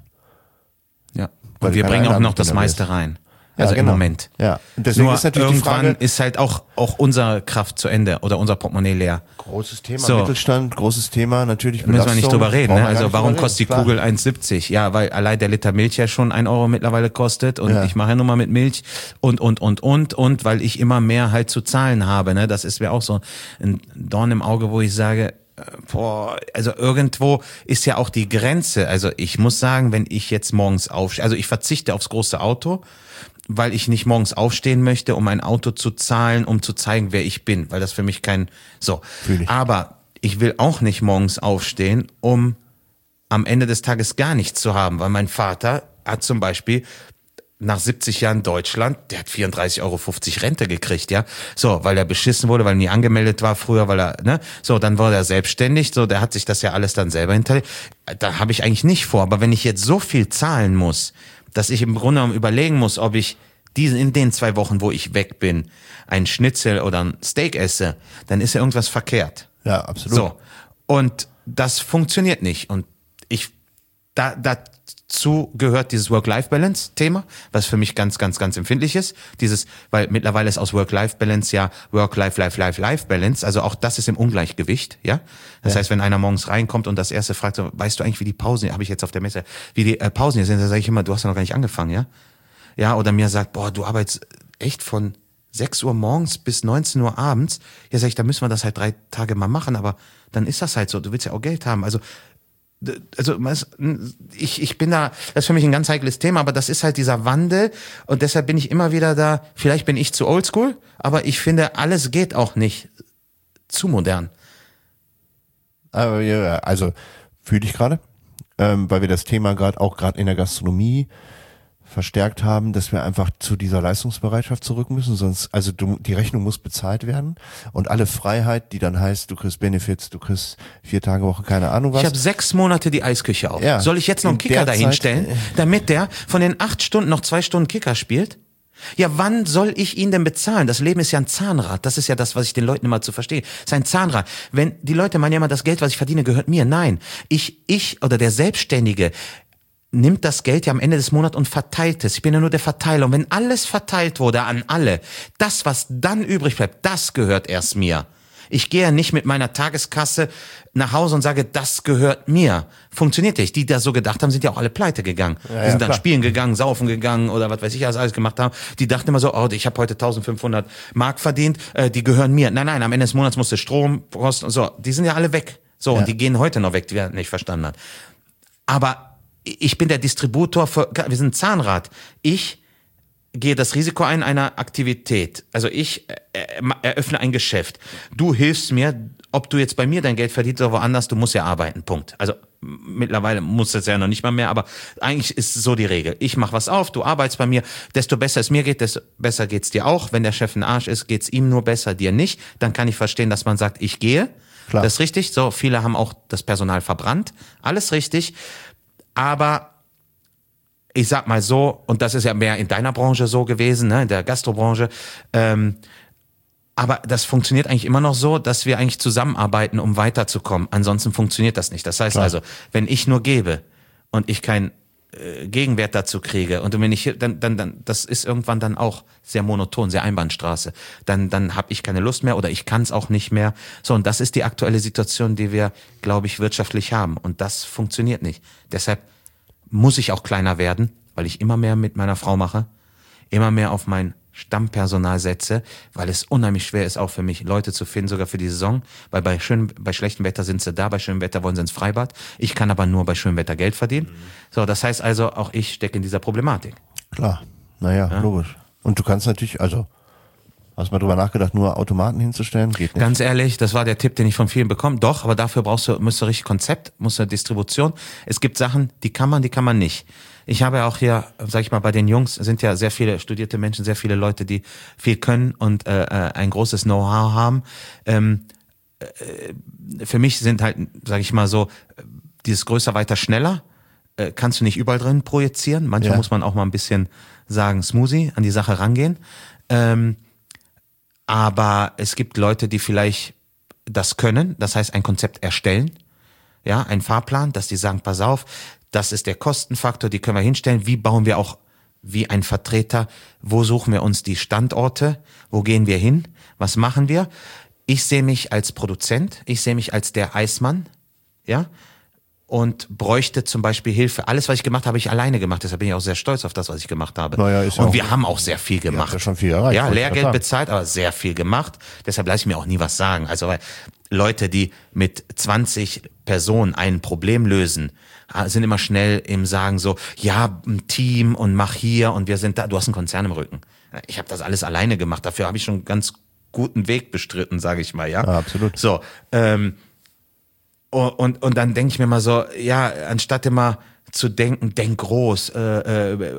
Ja, und wir bringen auch noch das meiste rein. Also ja, genau. Im Moment. Ja, und deswegen Nur ist natürlich irgendwann die Frage, ist halt auch, auch unsere Kraft zu Ende oder unser Portemonnaie leer. Großes Thema, so. Mittelstand, großes Thema, natürlich Belastung. Müssen wir nicht drüber reden. Ne? Also warum reden, kostet die Kugel eins siebzig? Ja, weil allein der Liter Milch ja schon ein Euro mittlerweile kostet und ja. ich mache ja nur mal mit Milch und, und, und, und, und, weil ich immer mehr halt zu zahlen habe. Ne? Das ist mir auch so ein Dorn im Auge, wo ich sage, boah, also irgendwo ist ja auch die Grenze. Also ich muss sagen, wenn ich jetzt morgens aufstehe, also ich verzichte aufs große Auto, weil ich nicht morgens aufstehen möchte, um ein Auto zu zahlen, um zu zeigen, wer ich bin, weil das für mich kein, so. Ich. Aber ich will auch nicht morgens aufstehen, um am Ende des Tages gar nichts zu haben, weil mein Vater hat zum Beispiel nach siebzig Jahren Deutschland, der hat vierunddreißig Euro fünfzig Rente gekriegt, ja. So, weil er beschissen wurde, weil er nie angemeldet war früher, weil er, ne. So, dann wurde er selbstständig, so, der hat sich das ja alles dann selber hinterlegt. Da habe ich eigentlich nicht vor, aber wenn ich jetzt so viel zahlen muss, dass ich im Grunde genommen überlegen muss, ob ich diesen in den zwei Wochen, wo ich weg bin, einen Schnitzel oder ein Steak esse, dann ist ja irgendwas verkehrt. Ja, absolut. So. Und das funktioniert nicht. Und ich, da, dazu gehört dieses Work-Life-Balance-Thema, was für mich ganz, ganz, ganz empfindlich ist. Dieses, weil mittlerweile ist aus Work-Life-Balance ja Work-Life-Life-Life-Life-Balance. Also auch das ist im Ungleichgewicht, ja. Das ja. heißt, wenn einer morgens reinkommt und das erste fragt, so, weißt du eigentlich, wie die Pausen, habe ich jetzt auf der Messe, wie die äh, Pausen hier sind, dann sage ich immer, du hast ja noch gar nicht angefangen, ja. Ja, oder mir sagt, boah, du arbeitest echt von sechs Uhr morgens bis neunzehn Uhr abends. Ja, sag ich, da müssen wir das halt drei Tage mal machen, aber dann ist das halt so. Du willst ja auch Geld haben. Also, also ich, ich bin da, das ist für mich ein ganz heikles Thema, aber das ist halt dieser Wandel und deshalb bin ich immer wieder da, vielleicht bin ich zu oldschool, aber ich finde, alles geht auch nicht zu modern. Aber ja, also fühle ich gerade, ähm, weil wir das Thema gerade auch gerade in der Gastronomie verstärkt haben, dass wir einfach zu dieser Leistungsbereitschaft zurück müssen, sonst, also du, die Rechnung muss bezahlt werden und alle Freiheit, die dann heißt, du kriegst Benefits, du kriegst vier Tage Woche, keine Ahnung was. Ich habe sechs Monate die Eisküche auf. Ja, soll ich jetzt noch einen Kicker dahinstellen, damit der von den acht Stunden noch zwei Stunden Kicker spielt? Ja, wann soll ich ihn denn bezahlen? Das Leben ist ja ein Zahnrad. Das ist ja das, was ich den Leuten immer zu verstehen. Es ist ein Zahnrad. Wenn die Leute meinen ja immer, das Geld, was ich verdiene, gehört mir. Nein, ich, ich oder der Selbstständige nimmt das Geld ja am Ende des Monats und verteilt es. Ich bin ja nur der Verteiler. Und wenn alles verteilt wurde an alle, das, was dann übrig bleibt, das gehört erst mir. Ich gehe ja nicht mit meiner Tageskasse nach Hause und sage, das gehört mir. Funktioniert nicht. Die, die das so gedacht haben, sind ja auch alle pleite gegangen. Ja, die sind ja, dann spielen gegangen, saufen gegangen oder was weiß ich, was alles gemacht haben. Die dachten immer so, oh, ich habe heute eintausendfünfhundert Mark verdient, äh, die gehören mir. Nein, nein, am Ende des Monats musste Strom kosten und so. Die sind ja alle weg. So, ja. Und die gehen heute noch weg, die werden nicht verstanden hat. Aber ich bin der Distributor für, wir sind ein Zahnrad. Ich gehe das Risiko ein einer Aktivität. Also ich eröffne ein Geschäft. Du hilfst mir, ob du jetzt bei mir dein Geld verdienst oder woanders, du musst ja arbeiten, Punkt. Also mittlerweile muss das ja noch nicht mal mehr, aber eigentlich ist so die Regel. Ich mache was auf, du arbeitest bei mir, desto besser es mir geht, desto besser geht's dir auch. Wenn der Chef ein Arsch ist, geht's ihm nur besser, dir nicht. Dann kann ich verstehen, dass man sagt, ich gehe. Klar. Das ist richtig. So, viele haben auch das Personal verbrannt. Alles richtig. Aber ich sag mal so, und das ist ja mehr in deiner Branche so gewesen, ne, in der Gastrobranche, ähm, aber das funktioniert eigentlich immer noch so, dass wir eigentlich zusammenarbeiten, um weiterzukommen. Ansonsten funktioniert das nicht. Das heißt Klar. also, wenn ich nur gebe und ich kein äh, Gegenwert dazu kriege und wenn ich dann dann dann das ist irgendwann dann auch sehr monoton, sehr Einbahnstraße. Dann dann habe ich keine Lust mehr oder ich kann es auch nicht mehr. So, und das ist die aktuelle Situation, die wir, glaube ich, wirtschaftlich haben und das funktioniert nicht. Deshalb muss ich auch kleiner werden, weil ich immer mehr mit meiner Frau mache, immer mehr auf mein Stammpersonal setze, weil es unheimlich schwer ist, auch für mich Leute zu finden, sogar für die Saison, weil bei schön, bei schlechtem Wetter sind sie da, bei schönem Wetter wollen sie ins Freibad. Ich kann aber nur bei schönem Wetter Geld verdienen. Mhm. So, das heißt also, auch ich stecke in dieser Problematik. Klar, naja, ja? logisch. Und du kannst natürlich, also, hast du mal drüber nachgedacht, nur Automaten hinzustellen? Geht nicht. Ganz ehrlich, das war der Tipp, den ich von vielen bekomme. Doch, aber dafür brauchst du, musst du richtig Konzept, musst du Distribution. Es gibt Sachen, die kann man, die kann man nicht. Ich habe ja auch hier, sag ich mal, bei den Jungs sind ja sehr viele studierte Menschen, sehr viele Leute, die viel können und äh, ein großes Know-how haben. Ähm, äh, für mich sind halt, sag ich mal so, dieses größer, weiter, schneller äh, kannst du nicht überall drin projizieren. Manchmal ja. muss man auch mal ein bisschen sagen, smoothie, an die Sache rangehen. Ähm, aber es gibt Leute, die vielleicht das können, das heißt ein Konzept erstellen, ja, ein Fahrplan, dass die sagen, pass auf, das ist der Kostenfaktor, die können wir hinstellen. Wie bauen wir auch wie ein Vertreter, wo suchen wir uns die Standorte, wo gehen wir hin, was machen wir? Ich sehe mich als Produzent, ich sehe mich als der Eismann, ja, und bräuchte zum Beispiel Hilfe. Alles, was ich gemacht habe, habe ich alleine gemacht. Deshalb bin ich auch sehr stolz auf das, was ich gemacht habe. Naja, ist und ja wir haben auch sehr viel gemacht. Ja, schon viel erreicht, ja, Lehrgeld bezahlt, aber sehr viel gemacht. Deshalb lasse ich mir auch nie was sagen. Also weil Leute, die mit zwanzig Personen ein Problem lösen, sind immer schnell im Sagen so, ja, ein Team und mach hier und wir sind da. Du hast einen Konzern im Rücken. Ich habe das alles alleine gemacht. Dafür habe ich schon einen ganz guten Weg bestritten, sage ich mal. Ja, ja absolut. So, ähm, Und, und dann denke ich mir mal so, ja, anstatt immer zu denken, denk groß, äh, äh,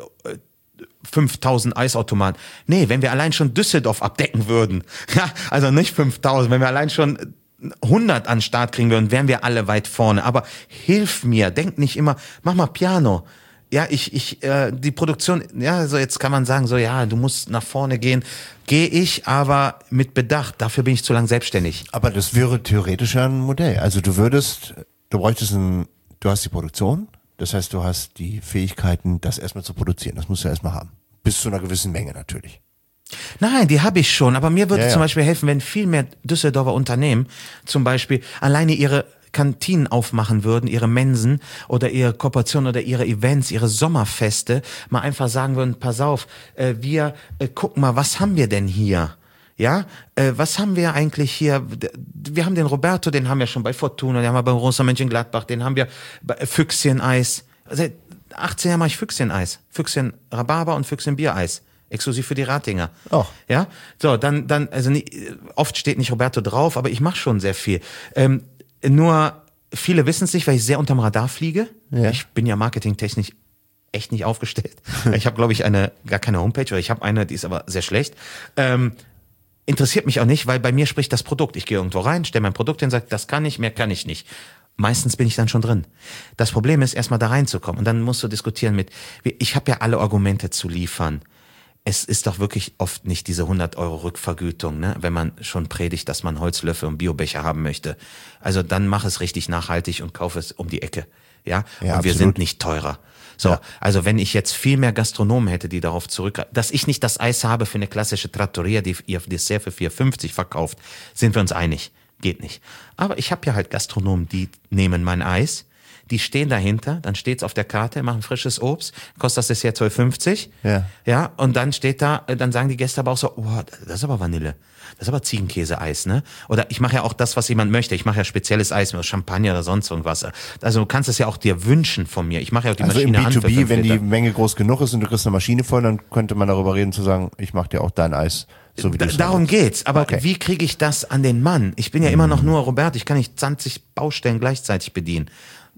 fünftausend Eisautomaten. Nee, wenn wir allein schon Düsseldorf abdecken würden, ja, also nicht fünftausend, wenn wir allein schon hundert an den Start kriegen würden, wären wir alle weit vorne. Aber hilf mir, denk nicht immer, mach mal Piano. Ja, ich, ich, äh, die Produktion, ja, so jetzt kann man sagen, so, ja, du musst nach vorne gehen. Gehe ich, aber mit Bedacht. Dafür bin ich zu lang selbstständig. Aber das wäre theoretisch ja ein Modell. Also du würdest, du bräuchtest ein, du hast die Produktion, das heißt, du hast die Fähigkeiten, das erstmal zu produzieren. Das musst du erstmal haben. Bis zu einer gewissen Menge natürlich. Nein, die habe ich schon. Aber mir würde ja, ja. zum Beispiel helfen, wenn viel mehr Düsseldorfer Unternehmen zum Beispiel alleine ihre Kantinen aufmachen würden, ihre Mensen oder ihre Kooperationen oder ihre Events, ihre Sommerfeste, mal einfach sagen würden, pass auf, äh, wir äh, gucken mal, was haben wir denn hier? Ja, äh, was haben wir eigentlich hier? Wir haben den Roberto, den haben wir schon bei Fortuna, den haben wir bei Borussia Mönchengladbach, den haben wir bei Füchschen-Eis. Seit achtzehn Jahren mache ich Füchschen-Eis. Füchschen Rhabarber und Füchschen Biereis. Exklusiv für die Ratinger. Oh. Ja, so, dann, dann, also nie, oft steht nicht Roberto drauf, aber ich mache schon sehr viel. Ähm, Nur viele wissen es nicht, weil ich sehr unterm Radar fliege. Ja. Ich bin ja marketingtechnisch echt nicht aufgestellt. Ich habe, glaube ich, eine gar keine Homepage, oder ich habe eine, die ist aber sehr schlecht. Ähm, interessiert mich auch nicht, weil bei mir spricht das Produkt. Ich gehe irgendwo rein, stelle mein Produkt hin und sage, das kann ich, mehr kann ich nicht. Meistens bin ich dann schon drin. Das Problem ist, erstmal da reinzukommen. Und dann musst du diskutieren mit, ich habe ja alle Argumente zu liefern. Es ist doch wirklich oft nicht diese hundert Euro Rückvergütung, ne? Wenn man schon predigt, dass man Holzlöffel und Biobecher haben möchte. Also dann mach es richtig nachhaltig und kauf es um die Ecke. Ja, ja und wir absolut. sind nicht teurer. So, ja. Also wenn ich jetzt viel mehr Gastronomen hätte, die darauf zurückgreifen, dass ich nicht das Eis habe für eine klassische Trattoria, die ihr Dessert für vier fünfzig verkauft, sind wir uns einig. Geht nicht. Aber ich habe ja halt Gastronomen, die nehmen mein Eis, die stehen dahinter, dann steht's auf der Karte, machen frisches Obst, kostet das Dessert zwölf fünfzig. Ja. Ja, und dann steht da, dann sagen die Gäste aber auch so, oh, das ist aber Vanille. Das ist aber Ziegenkäse-Eis, ne? Oder ich mache ja auch das, was jemand möchte. Ich mache ja spezielles Eis mit Champagner oder sonst irgendwas. Also du kannst es ja auch dir wünschen von mir. Ich mache ja auch die also Maschine an. Also im B zwei B, wenn Liter. die Menge groß genug ist und du kriegst eine Maschine voll, dann könnte man darüber reden zu sagen, ich mache dir auch dein Eis. So wie da, darum geht's. Aber okay. Wie kriege ich das an den Mann? Ich bin ja immer noch nur Robert. Ich kann nicht zwanzig Baustellen gleichzeitig bedienen.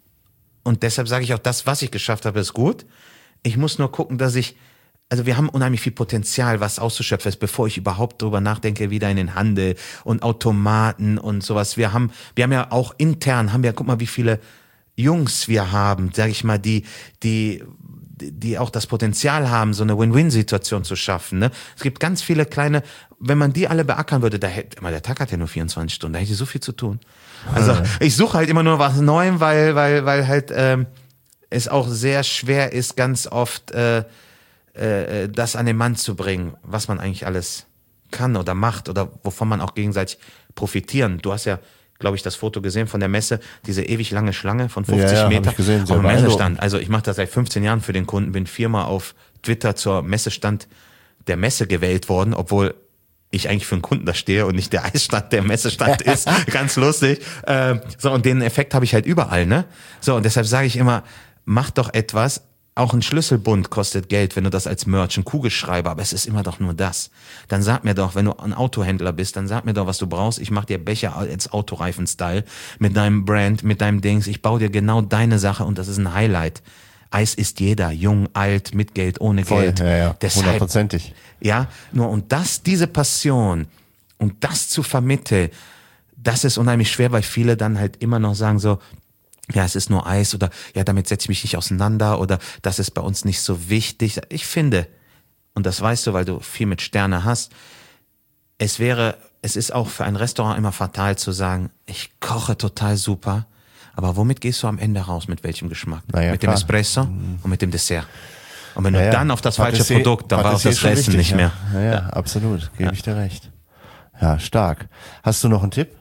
Und deshalb sage ich auch, das, was ich geschafft habe, ist gut. Ich muss nur gucken, dass ich, also wir haben unheimlich viel Potenzial, was auszuschöpfen ist, bevor ich überhaupt drüber nachdenke, wieder in den Handel und Automaten und sowas. Wir haben, wir haben ja auch intern, haben wir, guck mal, wie viele Jungs wir haben, sage ich mal, die, die, die auch das Potenzial haben, so eine Win-Win-Situation zu schaffen. Ne? Es gibt ganz viele kleine, wenn man die alle beackern würde, da hätte, der Tag hat ja nur vierundzwanzig Stunden, da hätte ich so viel zu tun. Also ich suche halt immer nur was Neuem, weil, weil, weil halt, ähm, es auch sehr schwer ist, ganz oft äh, äh, das an den Mann zu bringen, was man eigentlich alles kann oder macht oder wovon man auch gegenseitig profitieren. Du hast ja, glaube ich, das Foto gesehen von der Messe, diese ewig lange Schlange von fünfzig ja, ja, Meter hab ich gesehen, sehr am beeindruckend. Messestand. Also ich mache das seit fünfzehn Jahren für den Kunden, bin viermal auf Twitter zur Messestand der Messe gewählt worden, obwohl ich eigentlich für einen Kunden da stehe und nicht der Eisstand der Messestand ist. Ganz lustig. Ähm, so, und den Effekt habe ich halt überall, ne? So, und deshalb sage ich immer, mach doch etwas. Auch ein Schlüsselbund kostet Geld, wenn du das als Merch, ein Kugelschreiber, aber es ist immer doch nur das. Dann sag mir doch, wenn du ein Autohändler bist, dann sag mir doch, was du brauchst. Ich mach dir Becher als Autoreifen-Style mit deinem Brand, mit deinem Dings. Ich baue dir genau deine Sache und das ist ein Highlight. Eis ist jeder, jung, alt, mit Geld, ohne Voll, Geld. ja, ja, Deshalb, hundertprozentig. ja, nur und das, diese Passion und das zu vermitteln, das ist unheimlich schwer, weil viele dann halt immer noch sagen so, ja, es ist nur Eis oder ja, damit setze ich mich nicht auseinander oder das ist bei uns nicht so wichtig. Ich finde, und das weißt du, weil du viel mit Sterne hast, es wäre, es ist auch für ein Restaurant immer fatal zu sagen, ich koche total super, aber womit gehst du am Ende raus? Mit welchem Geschmack? Naja, mit klar. dem Espresso und mit dem Dessert. Und wenn Ja, du ja. dann auf das falsche Patissier- Produkt, dann war auch Patissier das ist schon Essen wichtig, nicht ja. mehr. Ja, ja, absolut, gebe ich dir recht. Ja, stark. Hast du noch einen Tipp?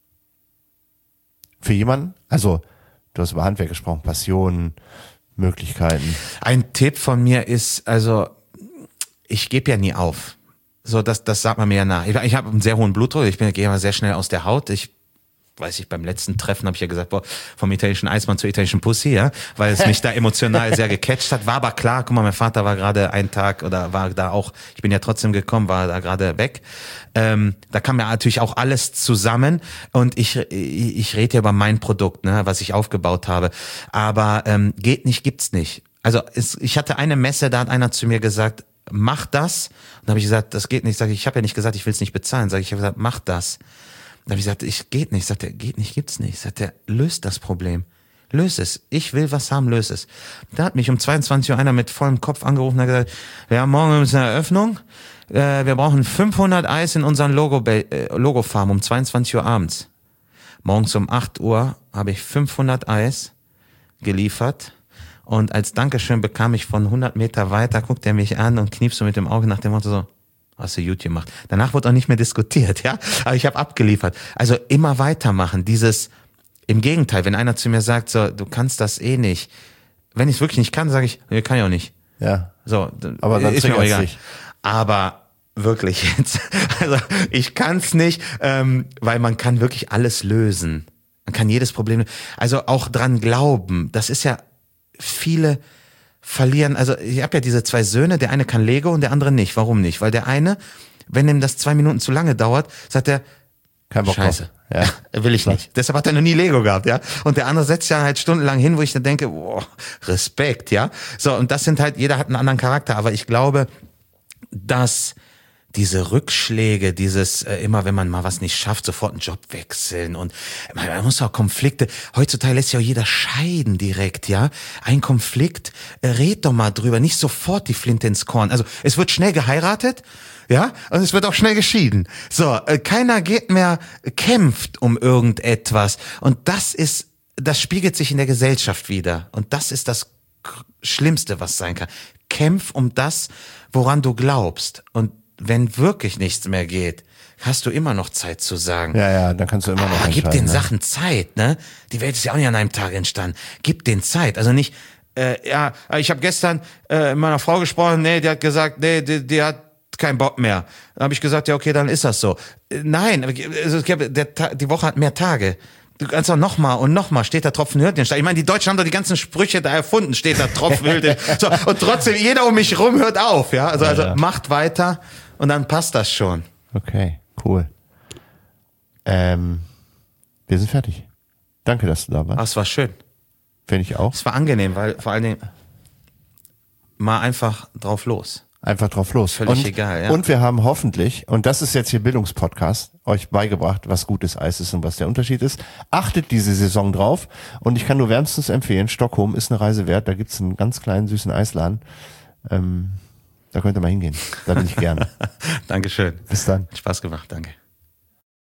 Für jemanden? Also, du hast über Handwerk gesprochen, Passion, Möglichkeiten. Ein Tipp von mir ist, also ich gebe ja nie auf. So, das, das sagt man mir ja nach. Ich, ich habe einen sehr hohen Blutdruck, ich bin gehe immer sehr schnell aus der Haut. Ich weiß ich, beim letzten Treffen habe ich ja gesagt, boah, vom italienischen Eismann zur italienischen Pussy, ja, weil es mich da emotional sehr gecatcht hat. War aber klar, guck mal, mein Vater war gerade einen Tag oder war da auch, ich bin ja trotzdem gekommen, war da gerade weg. Ähm, da kam ja natürlich auch alles zusammen und ich, ich, ich rede ja über mein Produkt, ne, was ich aufgebaut habe. Aber ähm, geht nicht, gibt's nicht. Also es, ich hatte eine Messe, da hat einer zu mir gesagt, mach das. Und da habe ich gesagt, das geht nicht. Sag ich, ich habe ja nicht gesagt, ich will es nicht bezahlen. Sag ich, ich habe gesagt, mach das. Da habe ich gesagt, ich geht nicht. Sagt er, geht nicht, gibt's nicht. Sagt er, löst das Problem. Löst es. Ich will was haben, löst es. Da hat mich um zweiundzwanzig Uhr einer mit vollem Kopf angerufen und hat gesagt, wir haben morgen eine Eröffnung. Äh, wir brauchen fünfhundert Eis in unseren Logo, äh, Logo-Farm um zweiundzwanzig Uhr abends. Morgens um acht Uhr habe ich fünfhundert Eis geliefert. Und als Dankeschön bekam ich von hundert Meter weiter, guckt er mich an und kniepst so mit dem Auge nach dem Motto so, hast du gut gemacht. Danach wurde auch nicht mehr diskutiert, ja. Aber ich habe abgeliefert. Also immer weitermachen. Dieses, im Gegenteil, wenn einer zu mir sagt, so, du kannst das eh nicht. Wenn ich es wirklich nicht kann, sage ich, nee, kann ich auch nicht. Ja. So, Aber dann ist mir auch triggert's egal. dich. Aber wirklich jetzt, also ich kann es nicht, ähm, weil man kann wirklich alles lösen. Man kann jedes Problem, also auch dran glauben. Das ist ja viele verlieren, also ich habe ja diese zwei Söhne, der eine kann Lego und der andere nicht. Warum nicht? Weil der eine, wenn ihm das zwei Minuten zu lange dauert, sagt er, Kein Bock Scheiße, drauf. Ja. will ich nicht. Deshalb hat er noch nie Lego gehabt, ja. Und der andere setzt ja halt stundenlang hin, wo ich dann denke, boah, Respekt, ja. So, und das sind halt, jeder hat einen anderen Charakter, aber ich glaube, dass diese Rückschläge, dieses äh, immer, wenn man mal was nicht schafft, sofort einen Job wechseln und man, man muss auch Konflikte, heutzutage lässt sich auch jeder scheiden direkt, ja. Ein Konflikt, äh, red doch mal drüber, nicht sofort die Flinte ins Korn. Also es wird schnell geheiratet, ja, und es wird auch schnell geschieden. So, äh, keiner geht mehr, kämpft um irgendetwas und das ist, das spiegelt sich in der Gesellschaft wieder und das ist das Schlimmste, was sein kann. Kämpf um das, woran du glaubst und wenn wirklich nichts mehr geht, hast du immer noch Zeit zu sagen. Ja, ja, dann kannst du immer noch ah, gib entscheiden, den ne? Sachen Zeit, ne? Die Welt ist ja auch nicht an einem Tag entstanden. Gib den Zeit. Also nicht, äh, ja, ich habe gestern äh, mit meiner Frau gesprochen, nee, die hat gesagt, nee, die, die hat keinen Bock mehr. Dann habe ich gesagt, ja, okay, dann ist das so. Äh, nein, also, der, die Woche hat mehr Tage. Du kannst auch nochmal und nochmal, steht da Tropfen hört den Stein. Ich meine, die Deutschen haben doch die ganzen Sprüche da erfunden, steht da Tropfen hört den so, und trotzdem, jeder um mich rum hört auf, ja. Also, also ja. macht weiter und dann passt das schon. Okay, cool. Ähm, wir sind fertig. Danke, dass du da warst. Ach, es war schön. Finde ich auch. Es war angenehm, weil vor allen Dingen mal einfach drauf los. Einfach drauf los. Völlig und, egal, ja. Und wir haben hoffentlich, und das ist jetzt hier Bildungspodcast, euch beigebracht, was gutes Eis ist und was der Unterschied ist. Achtet diese Saison drauf. Und ich kann nur wärmstens empfehlen, Stockholm ist eine Reise wert. Da gibt's einen ganz kleinen, süßen Eisladen. Ähm, da könnt ihr mal hingehen. Da bin ich gerne. Dankeschön. Bis dann. Hat Spaß gemacht, danke.